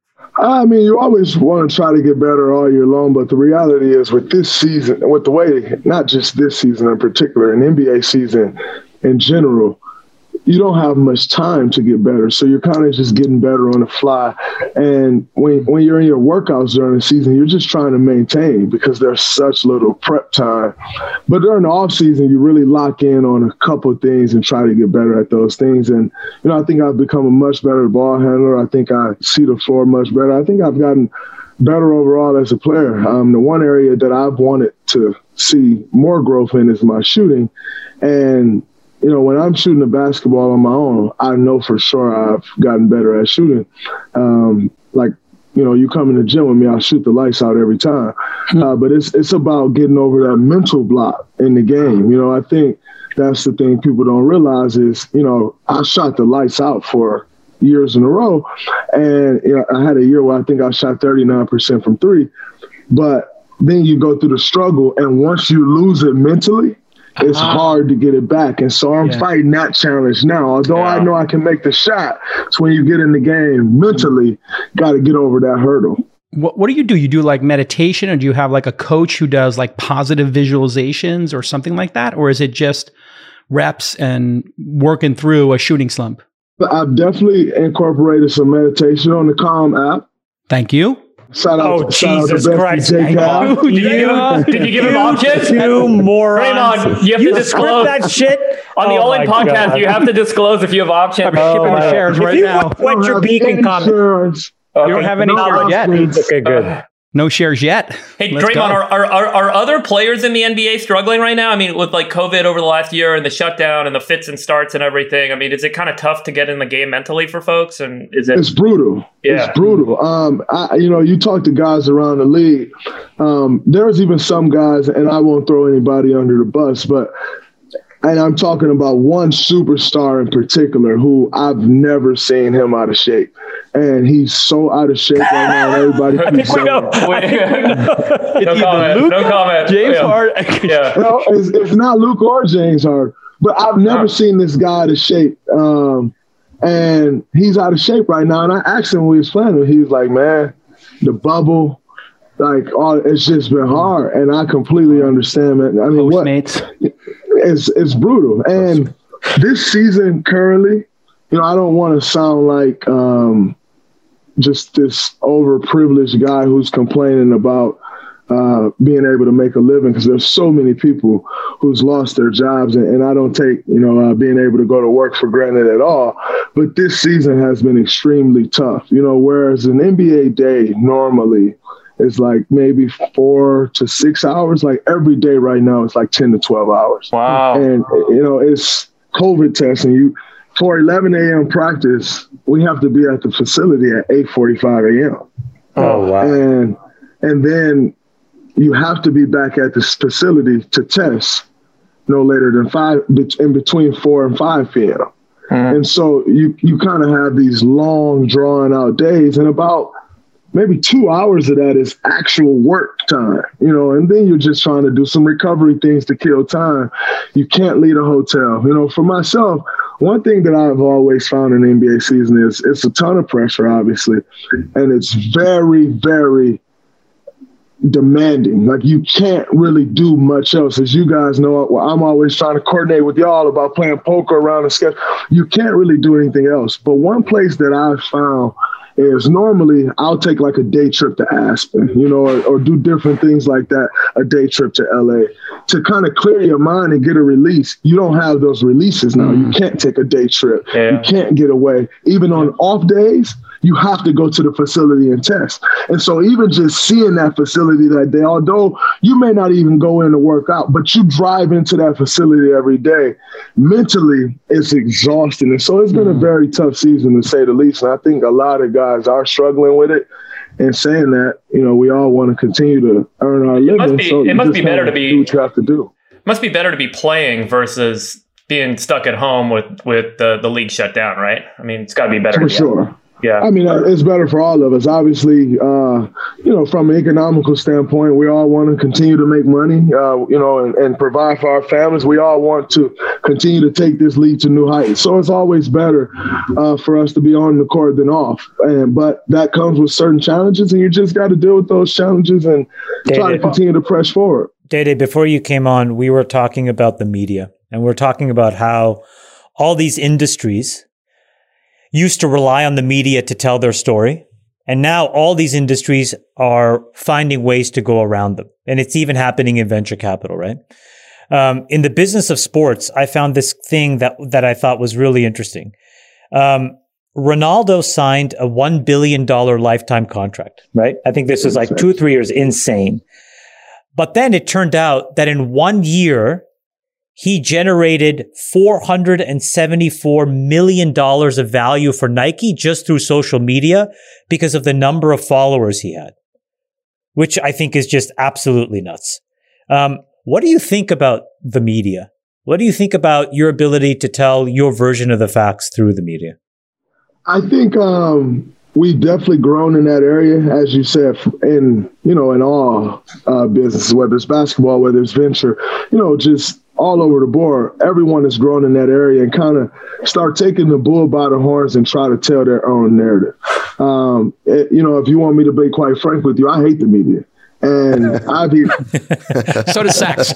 I mean, you always want to try to get better all year long, but the reality is with this season, with the way, not just this season in particular, an N B A season in general, you don't have much time to get better. So you're kind of just getting better on the fly. And when when you're in your workouts during the season, you're just trying to maintain because there's such little prep time. But during the off season, you really lock in on a couple of things and try to get better at those things. And, you know, I think I've become a much better ball handler. I think I see the floor much better. I think I've gotten better overall as a player. Um, the one area that I've wanted to see more growth in is my shooting. And you know, when I'm shooting the basketball on my own, I know for sure I've gotten better at shooting. Um, like, you know, you come in the gym with me, I'll shoot the lights out every time. Uh, but it's it's about getting over that mental block in the game. You know, I think that's the thing people don't realize is, you know, I shot the lights out for years in a row. And you know, I had a year where I think I shot thirty-nine percent from three. But then you go through the struggle, and once you lose it mentally, it's hard to get it back. And so I'm Yeah. fighting that challenge now. Although Yeah. I know I can make the shot, so when you get in the game mentally, got to get over that hurdle. What What do you do? You do like meditation, or do you have like a coach who does like positive visualizations or something like that? Or is it just reps and working through a shooting slump? But I've definitely incorporated some meditation on the Calm app. Thank you. Shout out, Oh, shout Jesus out to Christ. Bestie J. Cal. Did you give him, did you give him options? You morons. Raymond, you have You to script disclose that shit on the Oh All In my podcast. God. You have to disclose if you have options. I'm shipping the shares If right you now. wet your beak and comment. Insurance. You don't have any No shares yet. options. Okay, good. No shares yet. Hey, Let's Draymond, go. are, are are are other players in the N B A struggling right now? I mean, with like COVID over the last year and the shutdown and the fits and starts and everything. I mean, is it kind of tough to get in the game mentally for folks? And is it? It's brutal. Yeah. It's brutal. Um, I, you know, you talk to guys around the league. Um, there's even some guys, and I won't throw anybody under the bus, but. And I'm talking about one superstar in particular who I've never seen him out of shape. And he's so out of shape right now. Everybody keeps saying no, no comment. Luke, no comment. James yeah. Harden. Yeah. no, it's, it's not Luke or James Harden. But I've never No. seen this guy out of shape. Um, and he's out of shape right now. And I asked him when he was playing, and he was like, man, the bubble, like, oh, it's just been hard. And I completely understand, man. I mean, what? Postmates. It's it's brutal. And this season currently, you know, I don't want to sound like um, just this overprivileged guy who's complaining about uh, being able to make a living, because there's so many people who's lost their jobs, and, and I don't take, you know, uh, being able to go to work for granted at all. But this season has been extremely tough, you know, whereas an N B A day normally is like maybe four to six hours. Like every day right now, it's like ten to twelve hours. Wow. And, you know, it's COVID testing. You for eleven a.m. practice, we have to be at the facility at eight forty-five a.m. Oh, wow. And, and then you have to be back at this facility to test no later than five, in between four and five p.m. Mm-hmm. And so you, you kind of have these long drawn out days, and about maybe two hours of that is actual work time, you know, and then you're just trying to do some recovery things to kill time. You can't leave a hotel. You know, for myself, one thing that I've always found in the N B A season is it's a ton of pressure, obviously, and it's very, very demanding. Like you can't really do much else. As you guys know, well, I'm always trying to coordinate with y'all about playing poker around the schedule. You can't really do anything else. But one place that I've found is normally I'll take like a day trip to Aspen, you know, or, or do different things like that, a day trip to L A to kind of clear your mind and get a release. You don't have those releases now. Mm. You can't take a day trip. Yeah. You can't get away. Even on off days, you have to go to the facility and test. And so even just seeing that facility that day, although you may not even go in to work out, but you drive into that facility every day, mentally it's exhausting. And so it's been mm. a very tough season, to say the least. And I think a lot of guys are struggling with it. And saying that, you know, we all want to continue to earn our living. It must be, so it must be better to be, do what you have to do. Must be better to be playing versus being stuck at home with, with the, the league shut down, right? I mean, it's got to be better. For sure. Yeah. I mean, it's better for all of us. Obviously, uh, you know, from an economical standpoint, we all want to continue to make money, uh, you know, and, and provide for our families. We all want to continue to take this league to new heights. So it's always better uh, for us to be on the court than off. And but that comes with certain challenges, and you just got to deal with those challenges and David, try to continue to press forward. Dede, before you came on, we were talking about the media, and we're talking about how all these industries used to rely on the media to tell their story. And now all these industries are finding ways to go around them. And it's even happening in venture capital, right? Um, in the business of sports, I found this thing that, that I thought was really interesting. Um, Ronaldo signed a one billion dollars lifetime contract, right? I think this was like two or three years, insane. But then it turned out that in one year, he generated four hundred seventy-four million dollars of value for Nike just through social media because of the number of followers he had, which I think is just absolutely nuts. Um, what do you think about the media? What do you think about your ability to tell your version of the facts through the media? I think um, we've definitely grown in that area, as you said, in, you know, in all uh, businesses, whether it's basketball, whether it's venture, you know, just all over the board. Everyone has grown in that area and kind of start taking the bull by the horns and try to tell their own narrative. Um, it, you know, if you want me to be quite frank with you, I hate the media. And I've even so does Sachs.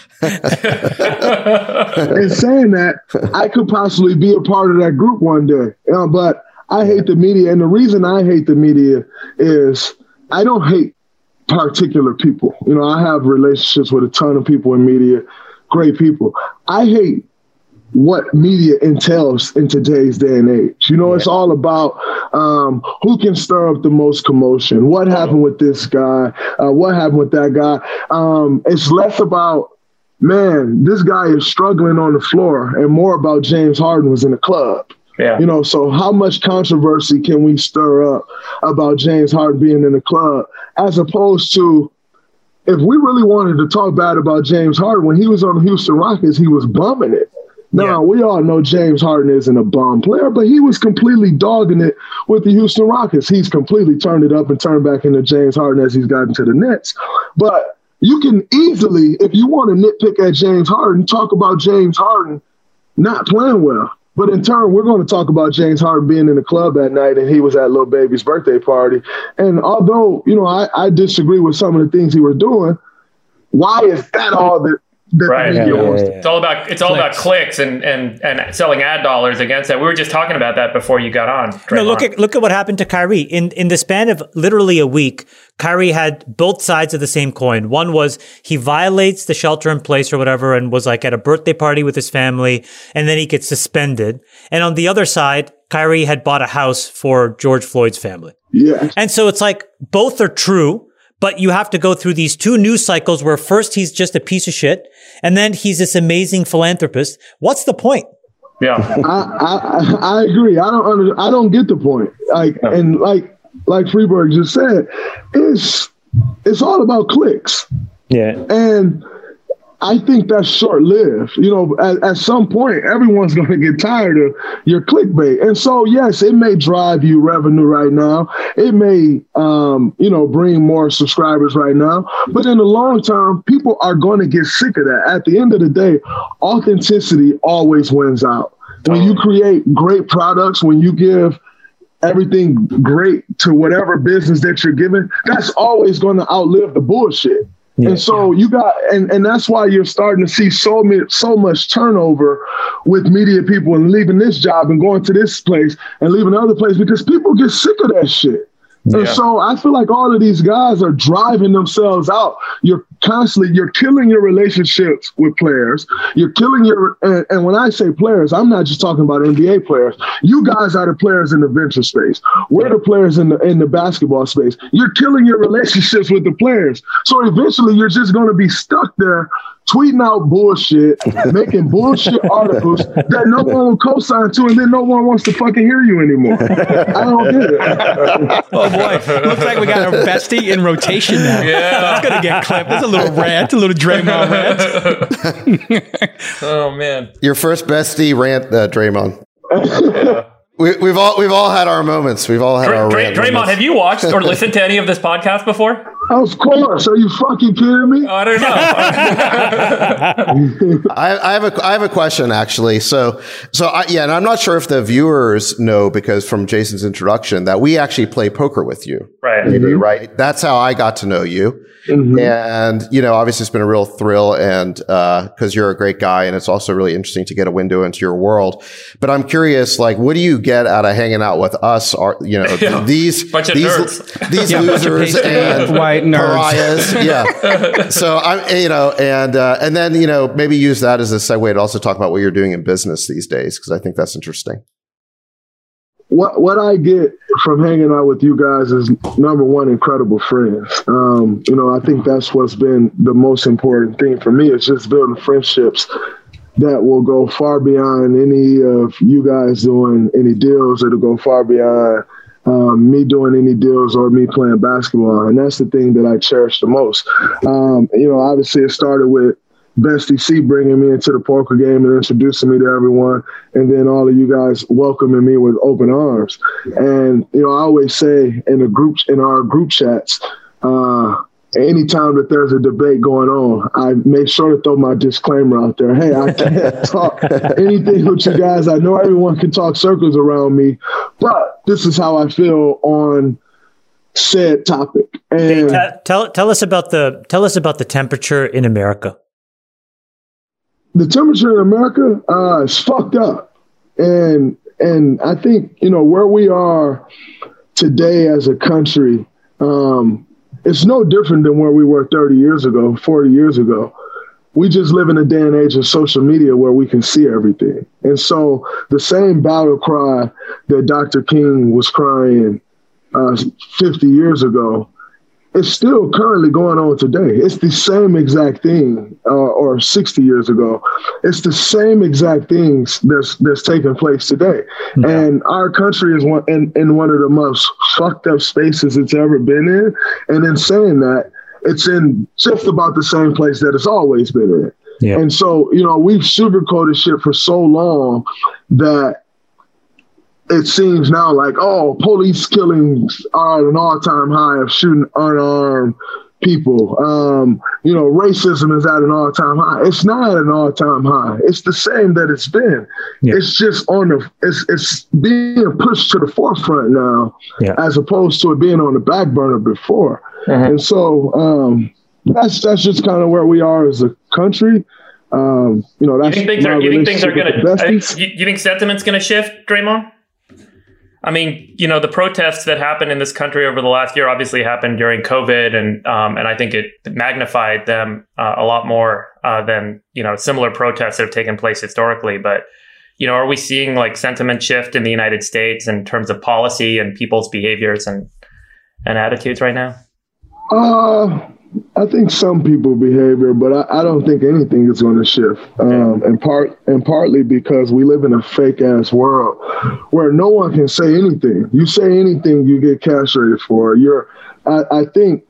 In saying that, I could possibly be a part of that group one day. You know, but I hate the media. And the reason I hate the media is I don't hate particular people. You know, I have relationships with a ton of people in media, great people. I hate what media entails in today's day and age. You know, yeah. It's all about um, who can stir up the most commotion. What happened with this guy? Uh, what happened with that guy? Um, it's less about, man, this guy is struggling on the floor, and more about James Harden was in the club. Yeah. You know, so how much controversy can we stir up about James Harden being in the club, as opposed to, if we really wanted to talk bad about James Harden, when he was on the Houston Rockets, he was bumming it. Now, yeah. we all know James Harden isn't a bomb player, but he was completely dogging it with the Houston Rockets. He's completely turned it up and turned back into James Harden as he's gotten to the Nets. But you can easily, if you want to nitpick at James Harden, talk about James Harden not playing well. But in turn, we're going to talk about James Harden being in the club that night, and he was at Lil Baby's birthday party. And although, you know, I, I disagree with some of the things he was doing, why is that all that? Right. Yeah, yeah, yeah. It's all about it's all clicks. about clicks and, and and selling ad dollars against that. We were just talking about that before you got on. No, look at look at what happened to Kyrie. In in the span of literally a week, Kyrie had both sides of the same coin. One was he violates the shelter in place or whatever and was like at a birthday party with his family, and then he gets suspended. And on the other side, Kyrie had bought a house for George Floyd's family. Yeah. And so it's like both are true. But you have to go through these two news cycles where first he's just a piece of shit, and then he's this amazing philanthropist. What's the point? Yeah, I, I I agree. I don't under, I don't get the point. Like yeah. and like like Freeberg just said, it's it's all about clicks. Yeah, and I think that's short-lived. You know, at, at some point, everyone's going to get tired of your clickbait. And so, yes, it may drive you revenue right now. It may, um, you know, bring more subscribers right now. But in the long term, people are going to get sick of that. At the end of the day, authenticity always wins out. When you create great products, when you give everything great to whatever business that you're giving, that's always going to outlive the bullshit. Yeah, and so yeah. you got, and, and that's why you're starting to see so many, so much turnover with media people and leaving this job and going to this place and leaving another place, because people get sick of that shit. Yeah. And so I feel like all of these guys are driving themselves out. You're constantly, you're killing your relationships with players. You're killing your, and, and when I say players, I'm not just talking about N B A players. You guys are the players in the venture space. We're the players in the in the basketball space. You're killing your relationships with the players. So eventually you're just going to be stuck there tweeting out bullshit, making bullshit articles that no one will co-sign to, and then no one wants to fucking hear you anymore. I don't get it. Oh boy, looks like we got a bestie in rotation now. Yeah, that's gonna get clipped. That's a little rant, a little Draymond rant. Oh man, your first bestie rant, uh, Draymond. Yeah. We, we've all we've all had our moments. We've all had Dray, our Dray, Draymond, have you watched or listened to any of this podcast before? Of course. Are you fucking kidding me? Oh, I don't know. I, I have a I have a question actually. So so I, yeah, and I'm not sure if the viewers know, because from Jason's introduction that we actually play poker with you. Right. Mm-hmm. Right. That's how I got to know you. Mm-hmm. And, you know, obviously it's been a real thrill, and uh, because you're a great guy, and it's also really interesting to get a window into your world. But I'm curious, like, what do you get out of hanging out with us? Are you know yeah. these bunch of these nerds. these yeah, losers and white nerds. pariahs? Yeah. So I'm, you know, and uh, and then you know maybe use that as a segue to also talk about what you're doing in business these days, because I think that's interesting. What what I get from hanging out with you guys is, number one, incredible friends. Um, you know, I think that's what's been the most important thing for me, is just building friendships that will go far beyond any of you guys doing any deals. It'll go far beyond um, me doing any deals or me playing basketball. And that's the thing that I cherish the most. Um, you know, obviously it started with Bestie C bringing me into the poker game and introducing me to everyone, and then all of you guys welcoming me with open arms. And you know, I always say in the groups, in our group chats, uh, anytime that there's a debate going on, I make sure to throw my disclaimer out there. Hey, I can't talk anything with you guys. I know everyone can talk circles around me, but this is how I feel on said topic. And hey, t- tell tell us about the tell us about the temperature in America. The temperature in America uh, is fucked up. And and I think, you know, where we are today as a country, um, it's no different than where we were thirty years ago, forty years ago. we just live in a day and age of social media where we can see everything. And so the same battle cry that Doctor King was crying uh, fifty years ago, it's still currently going on today. It's the same exact thing, uh, or sixty years ago. It's the same exact things that's that's taking place today. Yeah. And our country is one in, in one of the most fucked up spaces it's ever been in. And in saying that, it's in just about the same place that it's always been in. Yeah. And so, you know, we've sugarcoated shit for so long that it seems now like, oh, police killings are at an all-time high of shooting unarmed people. Um, you know, racism is at an all-time high. It's not at an all-time high. It's the same that it's been. Yeah. It's just on the, it's it's being pushed to the forefront now, yeah. as opposed to it being on the back burner before. Mm-hmm. And so um, that's that's just kind of where we are as a country. Um, you know, that's you think things are, you think things are going to, you, you think sentiment's going to shift, Draymond? I mean, you know, the protests that happened in this country over the last year obviously happened during COVID, and um, and I think it magnified them uh, a lot more uh, than, you know, similar protests that have taken place historically. But, you know, are we seeing like sentiment shift in the United States in terms of policy and people's behaviors and and attitudes right now? Uh, I think some people behavior, but I, I don't think anything is going to shift. Um, and part and partly because we live in a fake ass world where no one can say anything. You say anything, you get castrated for. You're, I, I think,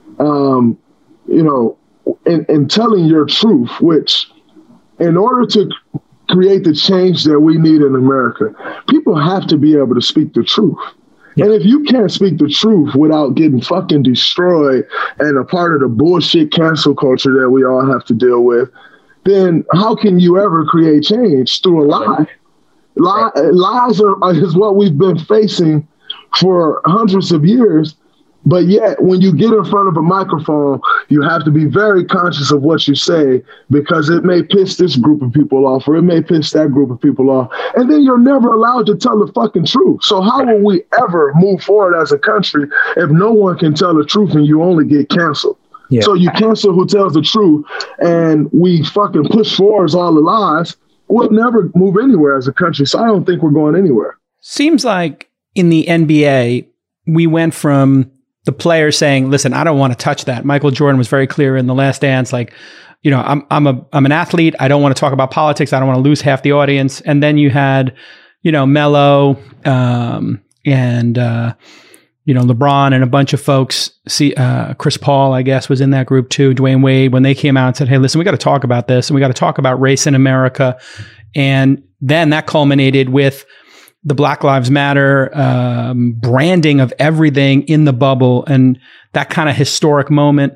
um, you know, in, in telling your truth, which in order to create the change that we need in America, people have to be able to speak the truth. And if you can't speak the truth without getting fucking destroyed and a part of the bullshit cancel culture that we all have to deal with, then how can you ever create change? Through a lie. Lie lies are, is what we've been facing for hundreds of years. But yet, when you get in front of a microphone, you have to be very conscious of what you say, because it may piss this group of people off, or it may piss that group of people off. And then you're never allowed to tell the fucking truth. So how will we ever move forward as a country if no one can tell the truth and you only get canceled? Yeah. So you cancel who tells the truth, and we fucking push forward all the lies. We'll never move anywhere as a country. So I don't think we're going anywhere. Seems like in the N B A, we went from the players saying, listen, I don't want to touch that. Michael Jordan was very clear in The Last Dance, like, you know, I'm I'm a I'm an athlete. I don't want to talk about politics. I don't want to lose half the audience. And then you had, you know, Melo um, and uh, you know, LeBron and a bunch of folks. See, uh, Chris Paul, I guess, was in that group too. Dwayne Wade, when they came out and said, hey, listen, we got to talk about this, and we got to talk about race in America. And then that culminated with the Black Lives Matter um, branding of everything in the bubble, and that kind of historic moment.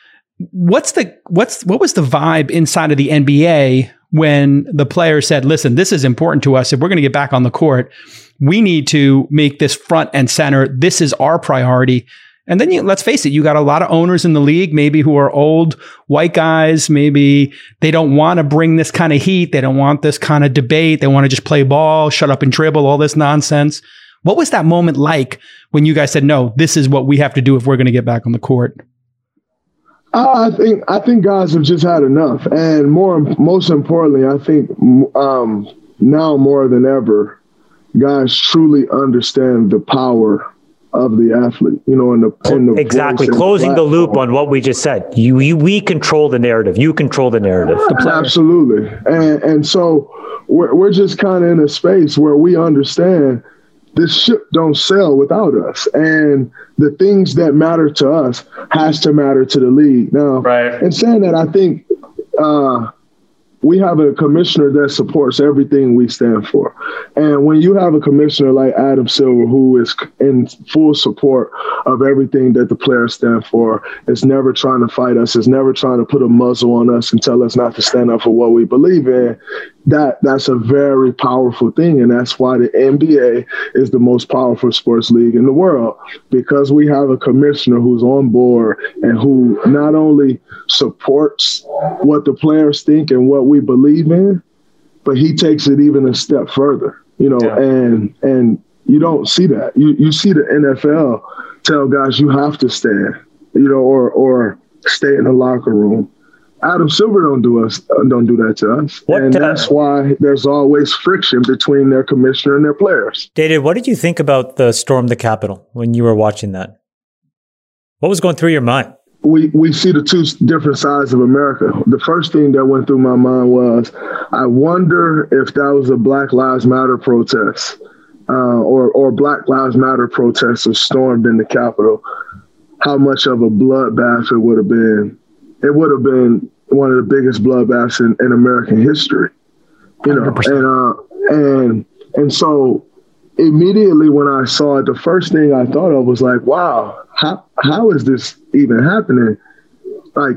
What's the what's what was the vibe inside of the N B A when the players said, "Listen, this is important to us. If we're going to get back on the court, we need to make this front and center. This is our priority." And then you, let's face it, you got a lot of owners in the league, maybe who are old white guys. Maybe they don't want to bring this kind of heat. They don't want this kind of debate. They want to just play ball, shut up and dribble, all this nonsense. What was that moment like when you guys said, no, this is what we have to do if we're going to get back on the court? I think I think guys have just had enough. And more, most importantly, I think um, now more than ever, guys truly understand the power of the athlete, you know, in the, in the exactly closing the, the loop on what we just said. You, you, we control the narrative. You control the narrative. The Absolutely, and and so we're we're just kind of in a space where we understand this ship don't sail without us, and the things that matter to us has to matter to the league. Now, right. In saying that, I think uh, we have a commissioner that supports everything we stand for. And when you have a commissioner like Adam Silver, who is in full support of everything that the players stand for, is never trying to fight us, is never trying to put a muzzle on us and tell us not to stand up for what we believe in, that that's a very powerful thing. And that's why the N B A is the most powerful sports league in the world, because we have a commissioner who's on board and who not only supports what the players think and what we believe in, but he takes it even a step further, you know, yeah. and and you don't see that. You you see the N F L tell guys you have to stand, you know, or or stay in the locker room. Adam Silver don't do us don't do that to us, What, and uh, that's why there's always friction between their commissioner and their players. David, what did you think about the storm the Capitol when you were watching that? What was going through your mind? We we see the two different sides of America. The first thing that went through my mind was, I wonder if that was a Black Lives Matter protest uh, or or Black Lives Matter protesters stormed in the Capitol, how much of a bloodbath it would have been. It would have been one of the biggest bloodbaths in, in American history, you know. one hundred percent. And uh, and and so immediately when I saw it, the first thing I thought of was like, wow, how how is this even happening? Like,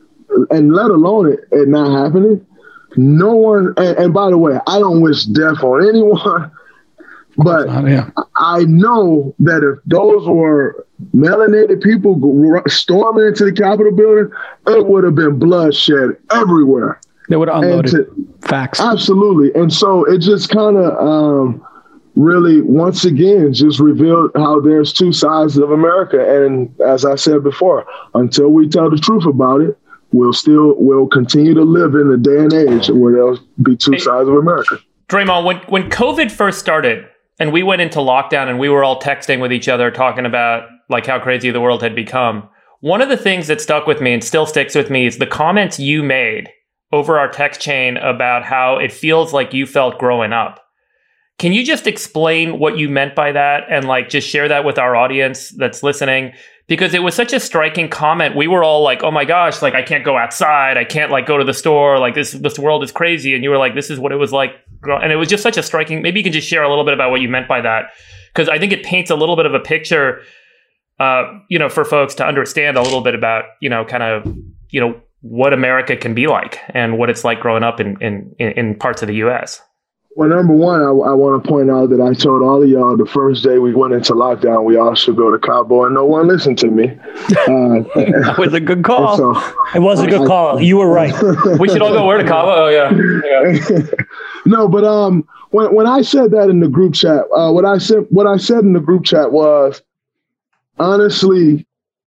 and let alone it, it not happening. No one, and, and by the way, I don't wish death on anyone, but Not, yeah. I know that if those were melanated people storming into the Capitol building, it would have been bloodshed everywhere. They would have And unloaded. to- Facts. Absolutely. And so it just kind of um, really, once again, just revealed how there's two sides of America. And as I said before, until we tell the truth about it, we'll still, we'll continue to live in the day and age where there'll be two Hey. sides of America. Draymond, when, when COVID first started and we went into lockdown and we were all texting with each other, talking about like how crazy the world had become, one of the things that stuck with me and still sticks with me is the comments you made over our text chain about how it feels like you felt growing up. Can you just explain what you meant by that and like just share that with our audience that's listening? Because it was such a striking comment. We were all like, oh my gosh, like I can't go outside. I can't like go to the store. Like this, this world is crazy. And you were like, this is what it was like. And it was just such a striking, maybe you can just share a little bit about what you meant by that. Because I think it paints a little bit of a picture, uh, you know, for folks to understand a little bit about, you know, kind of, you know, what America can be like and what it's like growing up in, in, in parts of the U S. Well, number one, I, I want to point out that I told all of y'all the first day we went into lockdown, we all should go to Cabo, and no one listened to me. Uh, That was a good call. so, It was a good call. You were right. We should all go where to Cabo? Oh, yeah. yeah. no, but um, when when I said that in the group chat, uh, what I said what I said in the group chat was, honestly,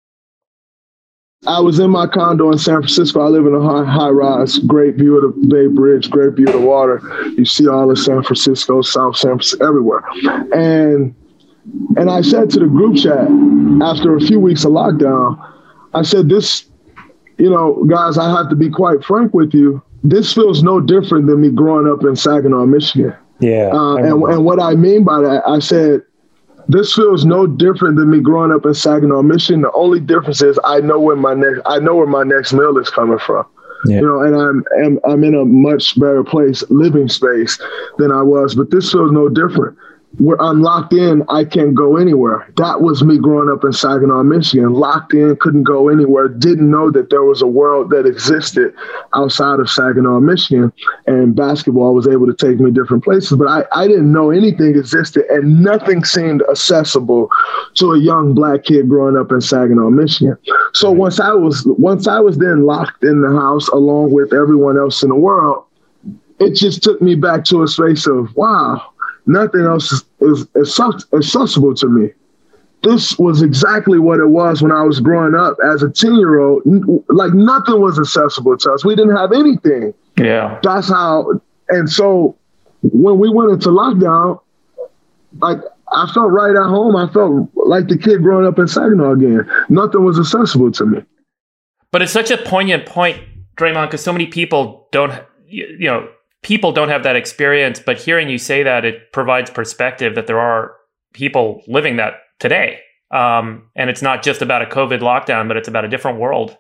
I was in my condo in San Francisco. I live in a high, high rise, great view of the Bay Bridge, great view of the water. You see all of San Francisco, South San Francisco, everywhere. And and I said to the group chat after a few weeks of lockdown, I said, this, you know, guys, I have to be quite frank with you. This feels no different than me growing up in Saginaw, Michigan. Yeah. Uh, I and, remember. and what I mean by that, I said, this feels no different than me growing up in Saginaw, Michigan. The only difference is I know where my next I know where my next meal is coming from. Yeah. You know, and I'm, I'm I'm in a much better place, living space than I was. But this feels no different. Where I'm locked in, I can't go anywhere. That was me growing up in Saginaw, Michigan, locked in, couldn't go anywhere, didn't know that there was a world that existed outside of Saginaw, Michigan, and basketball was able to take me different places. But I, I didn't know anything existed, and nothing seemed accessible to a young black kid growing up in Saginaw, Michigan. So once I was once I was then locked in the house along with everyone else in the world, it just took me back to a space of, wow, nothing else is, is, is accessible to me. This was exactly what it was when I was growing up as a ten-year-old. Like, nothing was accessible to us. We didn't have anything. Yeah. That's how, and so when we went into lockdown, like, I felt right at home. I felt like the kid growing up in Saginaw again. Nothing was accessible to me. But it's such a poignant point, Draymond, because so many people don't, you you know, people don't have that experience, but hearing you say that, it provides perspective that there are people living that today. Um, and it's not just about a COVID lockdown, but it's about a different world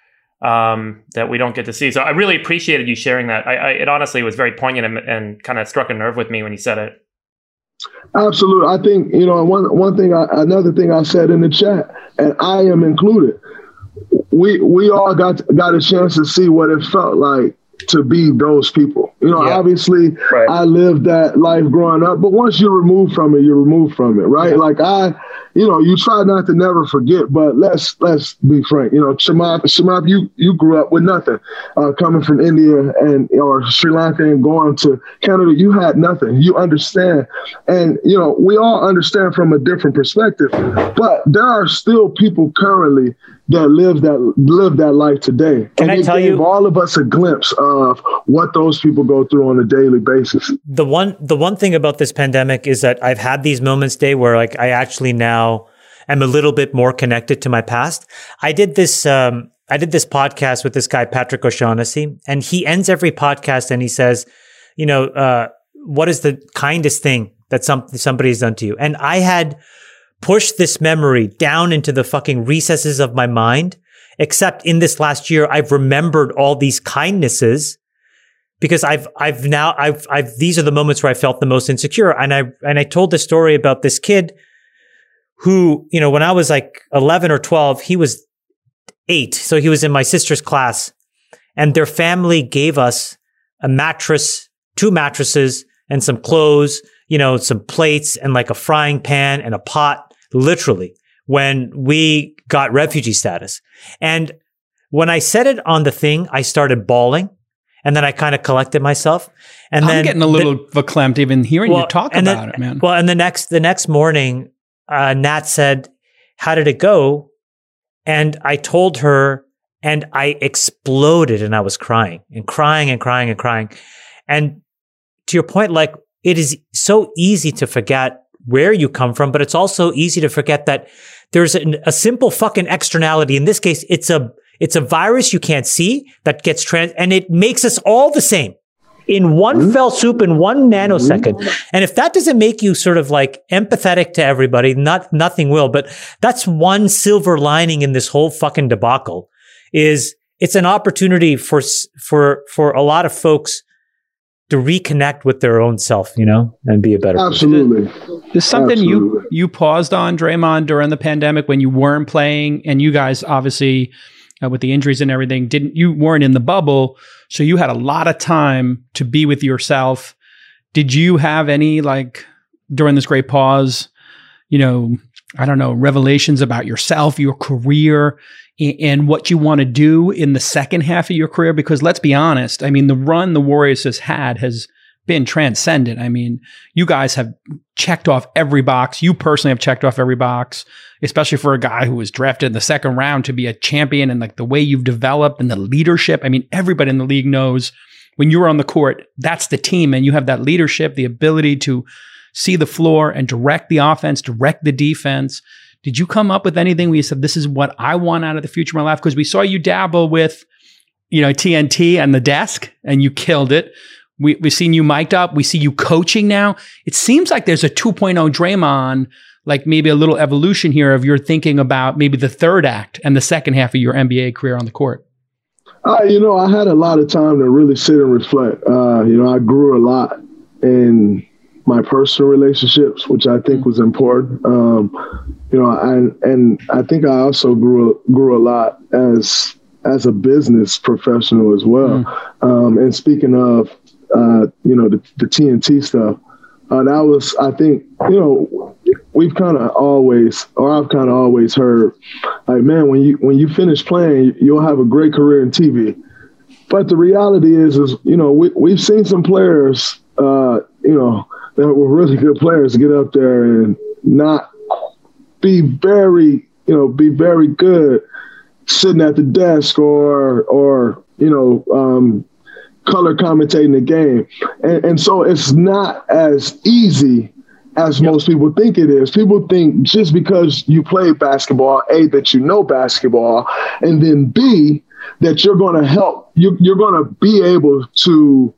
um, that we don't get to see. So I really appreciated you sharing that. I, I, it honestly was very poignant and, and kind of struck a nerve with me when you said it. Absolutely. I think, you know, one one thing, I, another thing I said in the chat, and I am included, we we all got got a chance to see what it felt like to be those people. You know, Yeah. obviously Right. I lived that life growing up, but once you're removed from it, you're removed from it, right? Yeah. Like I, you know, you try not to never forget, but let's let's be frank. You know, Shamap, Shamap, you you grew up with nothing, uh, coming from India and or Sri Lanka and going to Canada. You had nothing. You understand, and you know, we all understand from a different perspective. But there are still people currently that live that live that life today. Can and I it tell gave you all of us a glimpse of what those people go through on a daily basis? The one the one thing about this pandemic is that I've had these moments, Dave, where like I actually now am a little bit more connected to my past. I did this um, I did this podcast with this guy, Patrick O'Shaughnessy, and he ends every podcast and he says, you know, uh, what is the kindest thing that some somebody's done to you? And I had pushed this memory down into the fucking recesses of my mind, except in this last year, I've remembered all these kindnesses because I've, I've now, I've, I've, these are the moments where I felt the most insecure. And I, and I told this story about this kid who, you know, when I was like eleven or twelve, he was eight. So he was in my sister's class, and their family gave us a mattress, two mattresses, and some clothes, you know, some plates and like a frying pan and a pot, literally, when we got refugee status. And when I said it on the thing, I started bawling, and then I kind of collected myself. And I'm then getting a little the, verklempt even hearing well, you talk and about then, it, man. Well, and the next, the next morning, uh, Nat said, "How did it go?" And I told her, and I exploded, and I was crying and crying and crying and crying. And to your point, like, it is so easy to forget where you come from, but it's also easy to forget that there's an, a simple fucking externality. In this case, it's a it's a virus you can't see that gets trans, and it makes us all the same in one mm-hmm. fell swoop in one nanosecond. Mm-hmm. And if that doesn't make you sort of like empathetic to everybody, not nothing will. But that's one silver lining in this whole fucking debacle. Is it's an opportunity for for for a lot of folks to reconnect with their own self, you know, and be a better Absolutely. person. There's something Absolutely. you you paused on, Draymond, during the pandemic when you weren't playing, and you guys obviously uh, with the injuries and everything, didn't you weren't in the bubble, so you had a lot of time to be with yourself. Did you have any, like, during this great pause, you know, I don't know, revelations about yourself, your career, and what you want to do in the second half of your career? Because let's be honest, I mean, the run the Warriors has had has been transcendent. I mean, you guys have checked off every box. You personally have checked off every box, especially for a guy who was drafted in the second round to be a champion, and like the way you've developed and the leadership. I mean, everybody in the league knows when you're on the court, that's the team, and you have that leadership, the ability to see the floor and direct the offense, direct the defense. Did you come up with anything where you said, this is what I want out of the future of my life? Because we saw you dabble with, you know, T N T and the desk, and you killed it. We, we've seen you mic'd up. We see you coaching now. It seems like there's a two point oh Draymond, like maybe a little evolution here of your thinking about maybe the third act and the second half of your N B A career on the court. Uh, you know, I had a lot of time to really sit and reflect. Uh, you know, I grew a lot in my personal relationships, which I think was important. Um, you know, and and I think I also grew grew a lot as as a business professional as well. Mm. Um, and speaking of, uh, you know, the, the T N T stuff, uh, that was, I think, you know, we've kind of always, or I've kind of always heard, like, man, when you when you finish playing, you'll have a great career in T V. But the reality is, is you know, we we've seen some players, uh, you know, that were really good players get up there and not be very, you know, be very good sitting at the desk or, or you know, um, color commentating the game. And, and so it's not as easy as yep. most people think it is. People think just because you play basketball, A, that you know basketball, and then B, that you're going to help, you, you're going to be able to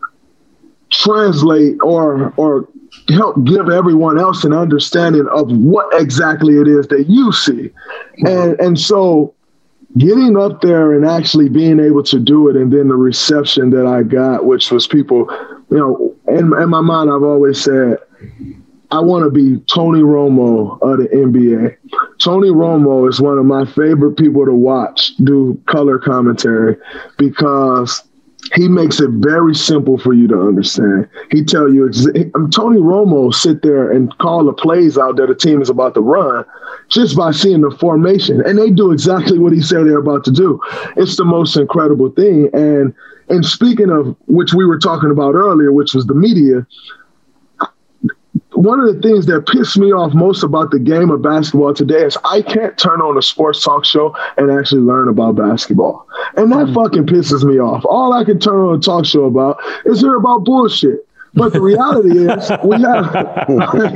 translate or or help give everyone else an understanding of what exactly it is that you see. And and so getting up there and actually being able to do it, and then the reception that I got, which was people, you know, in, in my mind, I've always said, I want to be Tony Romo of the N B A. Tony Romo is one of my favorite people to watch do color commentary because he makes it very simple for you to understand. He tell you, exa- Tony Romo sit there and call the plays out that a team is about to run just by seeing the formation. And they do exactly what he said they're about to do. It's the most incredible thing. And, and speaking of which we were talking about earlier, which was the media, one of the things that pissed me off most about the game of basketball today is I can't turn on a sports talk show and actually learn about basketball. And that mm. fucking pisses me off. All I can turn on a talk show about is hear about bullshit. But the reality is we have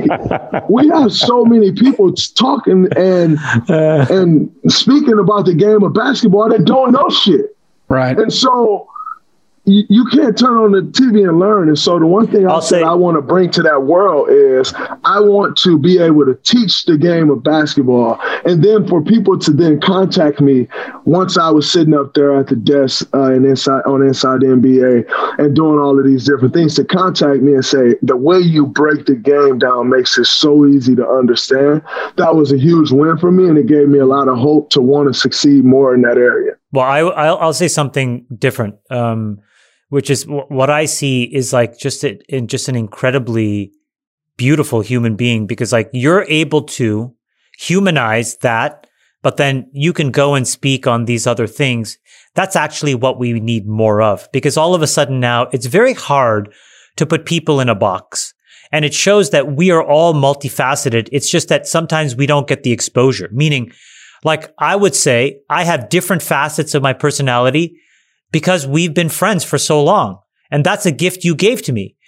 like, we have so many people talking and uh, and speaking about the game of basketball that don't know shit. Right. And so you, you can't turn on the T V and learn. And so the one thing I'll say I want to bring to that world is I want to be able to teach the game of basketball. And then for people to then contact me once I was sitting up there at the desk uh, and inside on Inside the N B A and doing all of these different things, to contact me and say, the way you break the game down makes it so easy to understand. That was a huge win for me, and it gave me a lot of hope to want to succeed more in that area. Well, I, I'll, I'll say something different. Um, which is what I see is like just a, in just an incredibly beautiful human being, because like you're able to humanize that, but then you can go and speak on these other things. That's actually what we need more of, because all of a sudden now it's very hard to put people in a box. And it shows that we are all multifaceted. It's just that sometimes we don't get the exposure, meaning like I would say I have different facets of my personality because we've been friends for so long. And that's a gift you gave to me.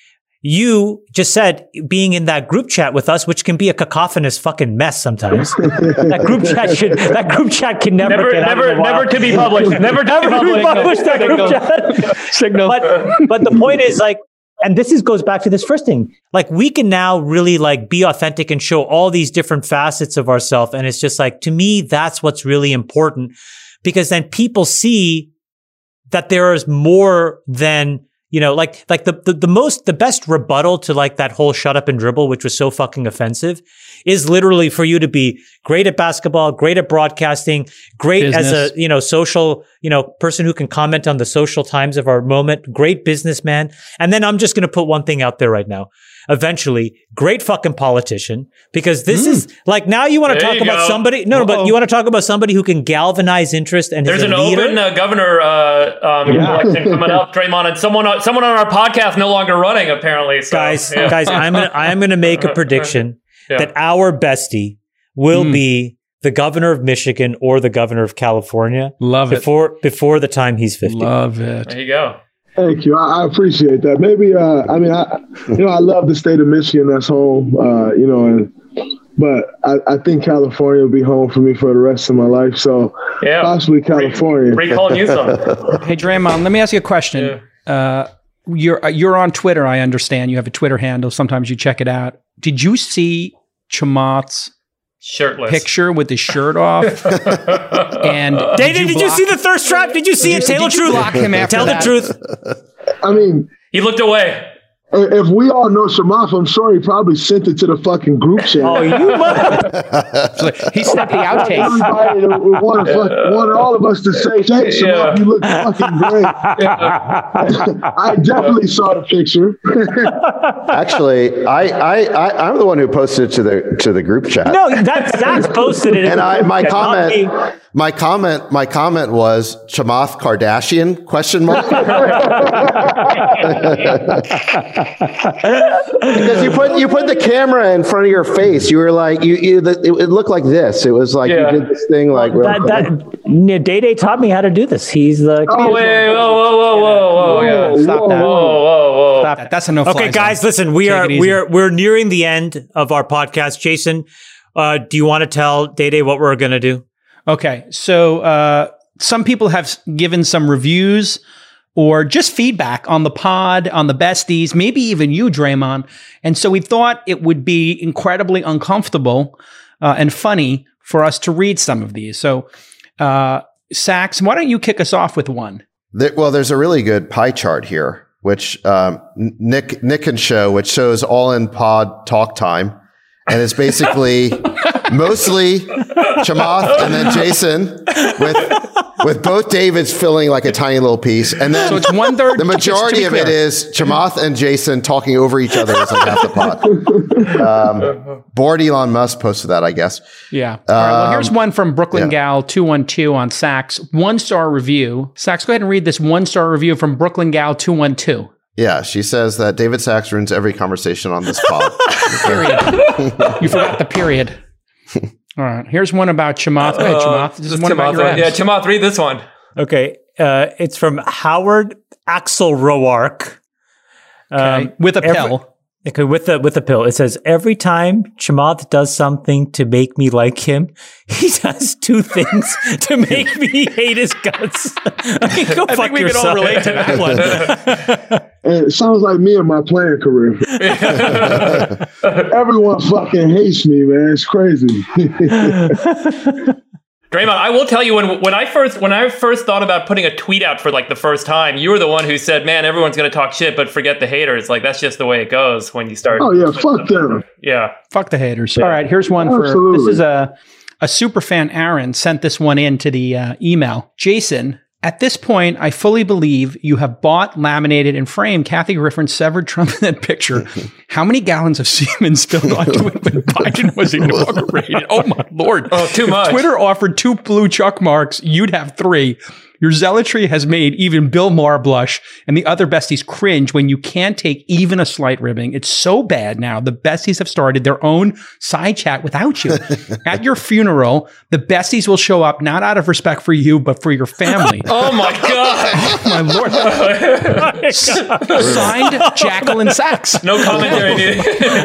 You just said being in that group chat with us, which can be a cacophonous fucking mess sometimes. that group chat should, that group chat can never, never get never, out of the wild. Never to be published. Never to never be published. publish that group chat. Signal. But, but the point is like, and this is goes back to this first thing. Like we can now really like be authentic and show all these different facets of ourselves. And it's just like, to me, that's what's really important, because then people see that there is more than, you know, like, like the, the, the most, the best rebuttal to like that whole shut up and dribble, which was so fucking offensive, is literally for you to be great at basketball, great at broadcasting, great Business. as a, you know, social, you know, person who can comment on the social times of our moment, great businessman. And then I'm just going to put one thing out there right now. Eventually, great fucking politician, because this mm. is like, now you want to talk about go. somebody. No, no, but you want to talk about somebody who can galvanize interest and there's is an a leader. open uh, governor uh, um, yeah. election coming up, Draymond, and someone, someone on our podcast no longer running apparently. So, guys, yeah. guys, I'm gonna, I'm going to make a prediction yeah. that our bestie will mm. be the governor of Michigan or the governor of California. Love before, it before the time he's fifty. Love it. There you go. Thank you. I, I appreciate that. Maybe, uh, I mean, I, you know, I love the state of Michigan. That's home, uh, you know, and, but I, I think California will be home for me for the rest of my life. So yeah. possibly California. Great calling you some. Hey, Draymond, let me ask you a question. Yeah. Uh, you're, you're on Twitter. I understand you have a Twitter handle. Sometimes you check it out. Did you see Chamath's shirtless picture with his shirt off? And David, did, you, did you see the thirst trap? Did you see did it? You, Tell the truth. Block him after Tell that? the truth. I mean, he looked away. If we all know Chamath, I'm sure he probably sent it to the fucking group chat. Oh, you must. He sent the outtake. Everybody wanted, fuck, wanted all of us to say, "Hey, Chamath, yeah. you look fucking great." Yeah. I definitely saw the picture. Actually, I, I, I, I'm the one who posted it to the to the group chat. No, that's that's posted it. And I, my comment, my comment, my comment was Chamath Kardashian question mark. Because you put you put the camera in front of your face, you were like you, you it, it looked like this. It was like yeah. you did this thing like that. that Day Day taught me how to do this. He's the oh wait whoa whoa whoa whoa whoa yeah. Stop whoa, that whoa whoa whoa stop that. That's a no. Okay, guys, zone. listen. We Take are we are we're nearing the end of our podcast. Jason, uh, do you want to tell Day Day what we're going to do? Okay, so uh, some people have given some reviews or just feedback on the pod, on the besties, maybe even you, Draymond. And so we thought it would be incredibly uncomfortable uh, and funny for us to read some of these. So, uh, Sax, why don't you kick us off with one? There, well, there's a really good pie chart here, which um, Nick Nick can show, which shows all in pod talk time. And it's basically mostly Chamath and then Jason with with both Davids filling like a tiny little piece. And then so it's one third. The majority of it is Chamath and Jason talking over each other as like half the pod. Um, bored Elon Musk posted that, I guess. Yeah. All right, well, here's Um, one from Brooklyn yeah. Gal two one two on Sax. One star review. Sax, go ahead and read this one star review from Brooklyn Gal two one two. Yeah, she says that David Sachs ruins every conversation on this pod. Period. You forgot the period. All right. Here's one about Chamath. Go ahead, Chamath. This is one about your abs. Yeah, Chamath, read this one. Okay. Uh, it's from Howard Axelroark. Um, Okay. With a every- pill. Okay, with the with the pill. It says every time Chamath does something to make me like him, he does two things to make me hate his guts. I mean, go I fuck think we yourself. can all relate to that one. And it sounds like me and my playing career. Everyone fucking hates me, man. It's crazy. Draymond, I will tell you when when I first when I first thought about putting a tweet out for like the first time, you were the one who said, "Man, everyone's going to talk shit, but forget the haters." Like that's just the way it goes when you start. Oh yeah, fuck them. Yeah. Fuck the haters. All right, here's one for Absolutely. this is a a super fan. Aaron sent this one in to the uh, email. Jason, at this point, I fully believe you have bought, laminated, and framed Kathy Griffin's severed Trump in that picture. How many gallons of semen spilled onto it when Biden was inaugurated? Oh my lord! Oh, too If much. Twitter offered two blue chuck marks, you'd have three. Your zealotry has made even Bill Maher blush and the other besties cringe when you can't take even a slight ribbing. It's so bad now. The besties have started their own side chat without you. At your funeral, the besties will show up not out of respect for you, but for your family. Oh my god! My lord. Signed, Jacqueline Sachs. No commentary needed.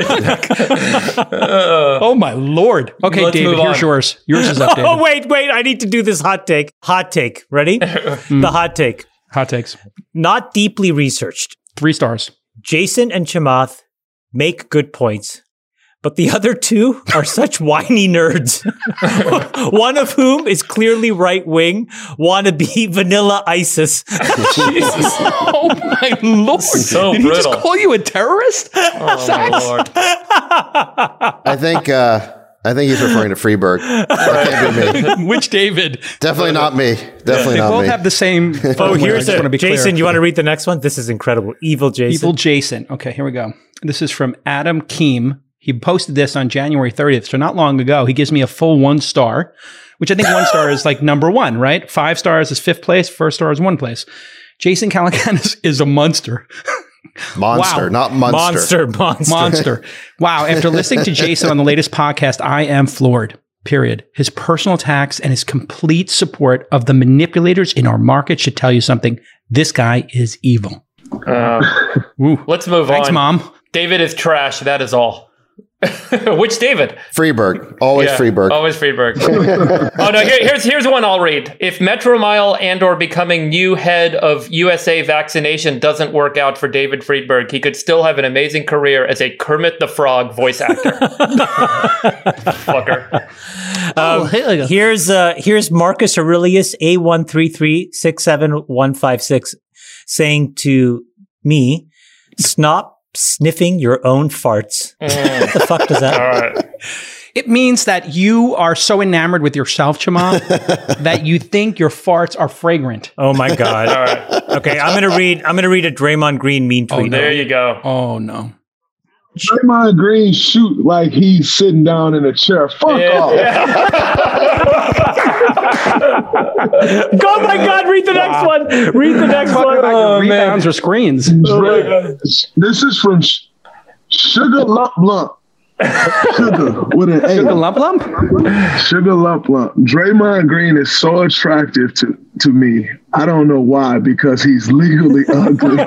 Oh my lord. Okay, Let's David, move here's on. yours. Yours is updated. Oh, wait, wait. I need to do this hot take. Hot take. Ready? The hot take. Hot takes. Not deeply researched. Three stars. Jason and Chamath make good points, but the other two are such whiny nerds. One of whom is clearly right wing, wannabe vanilla ISIS. Oh my lord. So Did he just brittle. call you a terrorist? Oh my lord. I think uh, I think he's referring to Freeberg. That can't be me. Which David? Definitely not me. Definitely They not both me. have the same. Oh, firmware. I here's just want to a be Jason. clear. You want to read the next one? This is incredible. Evil Jason. Evil Jason. Okay, here we go. This is from Adam Keem. He posted this on January thirtieth, so not long ago. He gives me a full one star, which I think one star is like number one, right? Five stars is fifth place. First star is one place. Jason Calacanis is, is a monster. Monster, Wow. not monster. monster, monster. Monster. Wow. After listening to Jason on the latest podcast, I am floored. Period. His personal attacks and his complete support of the manipulators in our market should tell you something. This guy is evil. Uh, Woo. let's move Thanks, on. Mom. David is trash. That is all. Which David? Freeberg, always Yeah, Freeberg. Always Freeberg. Oh no! Here, here's here's one I'll read. If Metromile and/or becoming new head of U S A vaccination doesn't work out for David Friedberg, he could still have an amazing career as a Kermit the Frog voice actor. Fucker. Oh, hey, Here's uh, here's Marcus Aurelius A one three three six seven one five six saying to me, "Stop sniffing your own farts." What the fuck does that? All right. It means that you are so enamored with yourself, Chama, that you think your farts are fragrant. Oh my god! All right. Okay, I'm gonna read. I'm gonna read a Draymond Green mean tweet. There you go. Oh, no. Draymond Green shoot like he's sitting down in a chair. Fuck Yeah, off. Oh my god! Read the next one. Read the next Talking one. about your Oh, man. rebounds or screens. Dre- this is from Sh- Sugar Lump Lump. Sugar with an A. Sugar lump lump? Sugar Lump Lump. Draymond Green is so attractive to, to me. I don't know why, because he's legally ugly.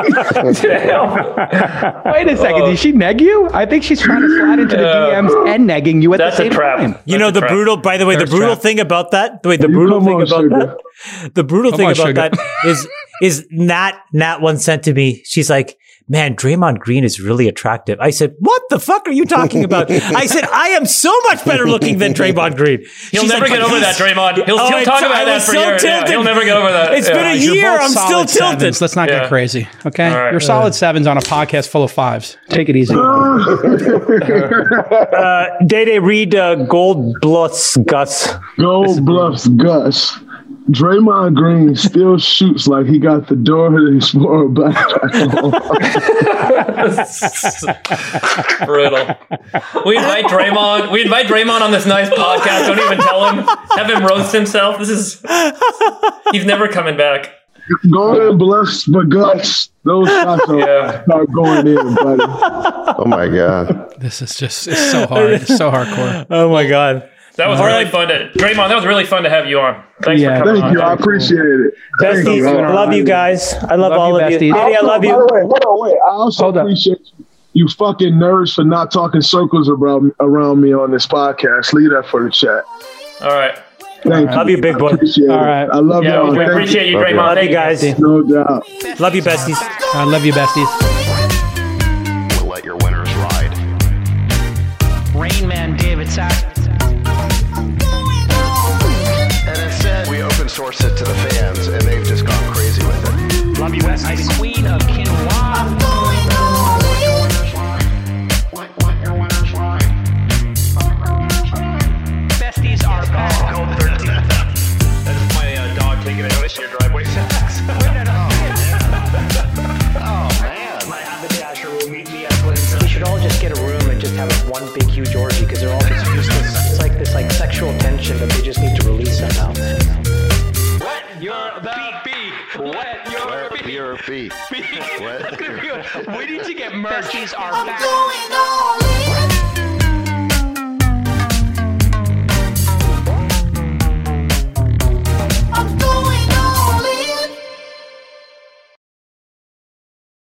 Wait a second. Did she neg you? I think she's trying to slide into the D Ms and negging you at That's the a same trap. time. You know That's a the trap. brutal. By the way, the There's brutal trap. thing about that. Wait, the You brutal come thing on, about Sugar. that. The brutal Come thing on, about Sugar. that is is Nat Nat once sent to me. She's like, "Man, Draymond Green is really attractive." I said, "What the fuck are you talking about?" I said, "I am so much better looking than Draymond Green." He'll She's never like, get over that, Draymond. He'll, Oh, he'll I- talk I about that was for so years. Yeah, tilted. he'll never get over that. It's Yeah. been a You're year. both I'm still solid tilted. sevens. Let's not Yeah. get crazy. Okay? All right. You're solid sevens on a podcast full of fives. Take it easy. Uh, Day Day, read uh, Gold Bluffs Gus. Gold Bluffs Gus. Draymond Green still shoots like he got the door to the Explorer backpack on. Brutal. We invite Draymond. We invite Draymond on this nice podcast. Don't even tell him. Have him roast himself. This is. He's never coming back. Golden Bless but Gus. Those shots are Yeah. start going in, buddy. Oh my god. This is just it's so hard. It's so hardcore. Oh my god. That was All really right. fun to Draymond. That was really fun to have you on. Thanks Yeah. for coming Thank on. you. I appreciate it. Thank Besties, you. love you guys. I love, Love all you, of you. besties. Danny, I love By you. the way, hold on, wait. I also Hold up. appreciate you, you fucking nerds for not talking circles around around me on this podcast. Leave that for the chat. All right. Thank Love you, big boy. I appreciate All it. right. I love Yeah, y'all. we Thank appreciate you, Love you. Draymond. Love Thank you guys. you. No doubt. Love you, besties. I love you, besties. We'll let your winners ride. Rain Man David Sachs. And instead, we open source it to the fans, and they've just gone crazy with it. Love you, Besties. Queen of Quinoa. Besties are gone. That's my uh, dog taking a notice in your driveway. Oh man. My haberdasher will meet me at Lynn's. We should all just get a room and just have one big huge orgy because they're all just useless. It's like this like sexual tension that they just need to release somehow. Wet your beak. Wet your beak. Your feet. We need to get merch. Besties are back. Going all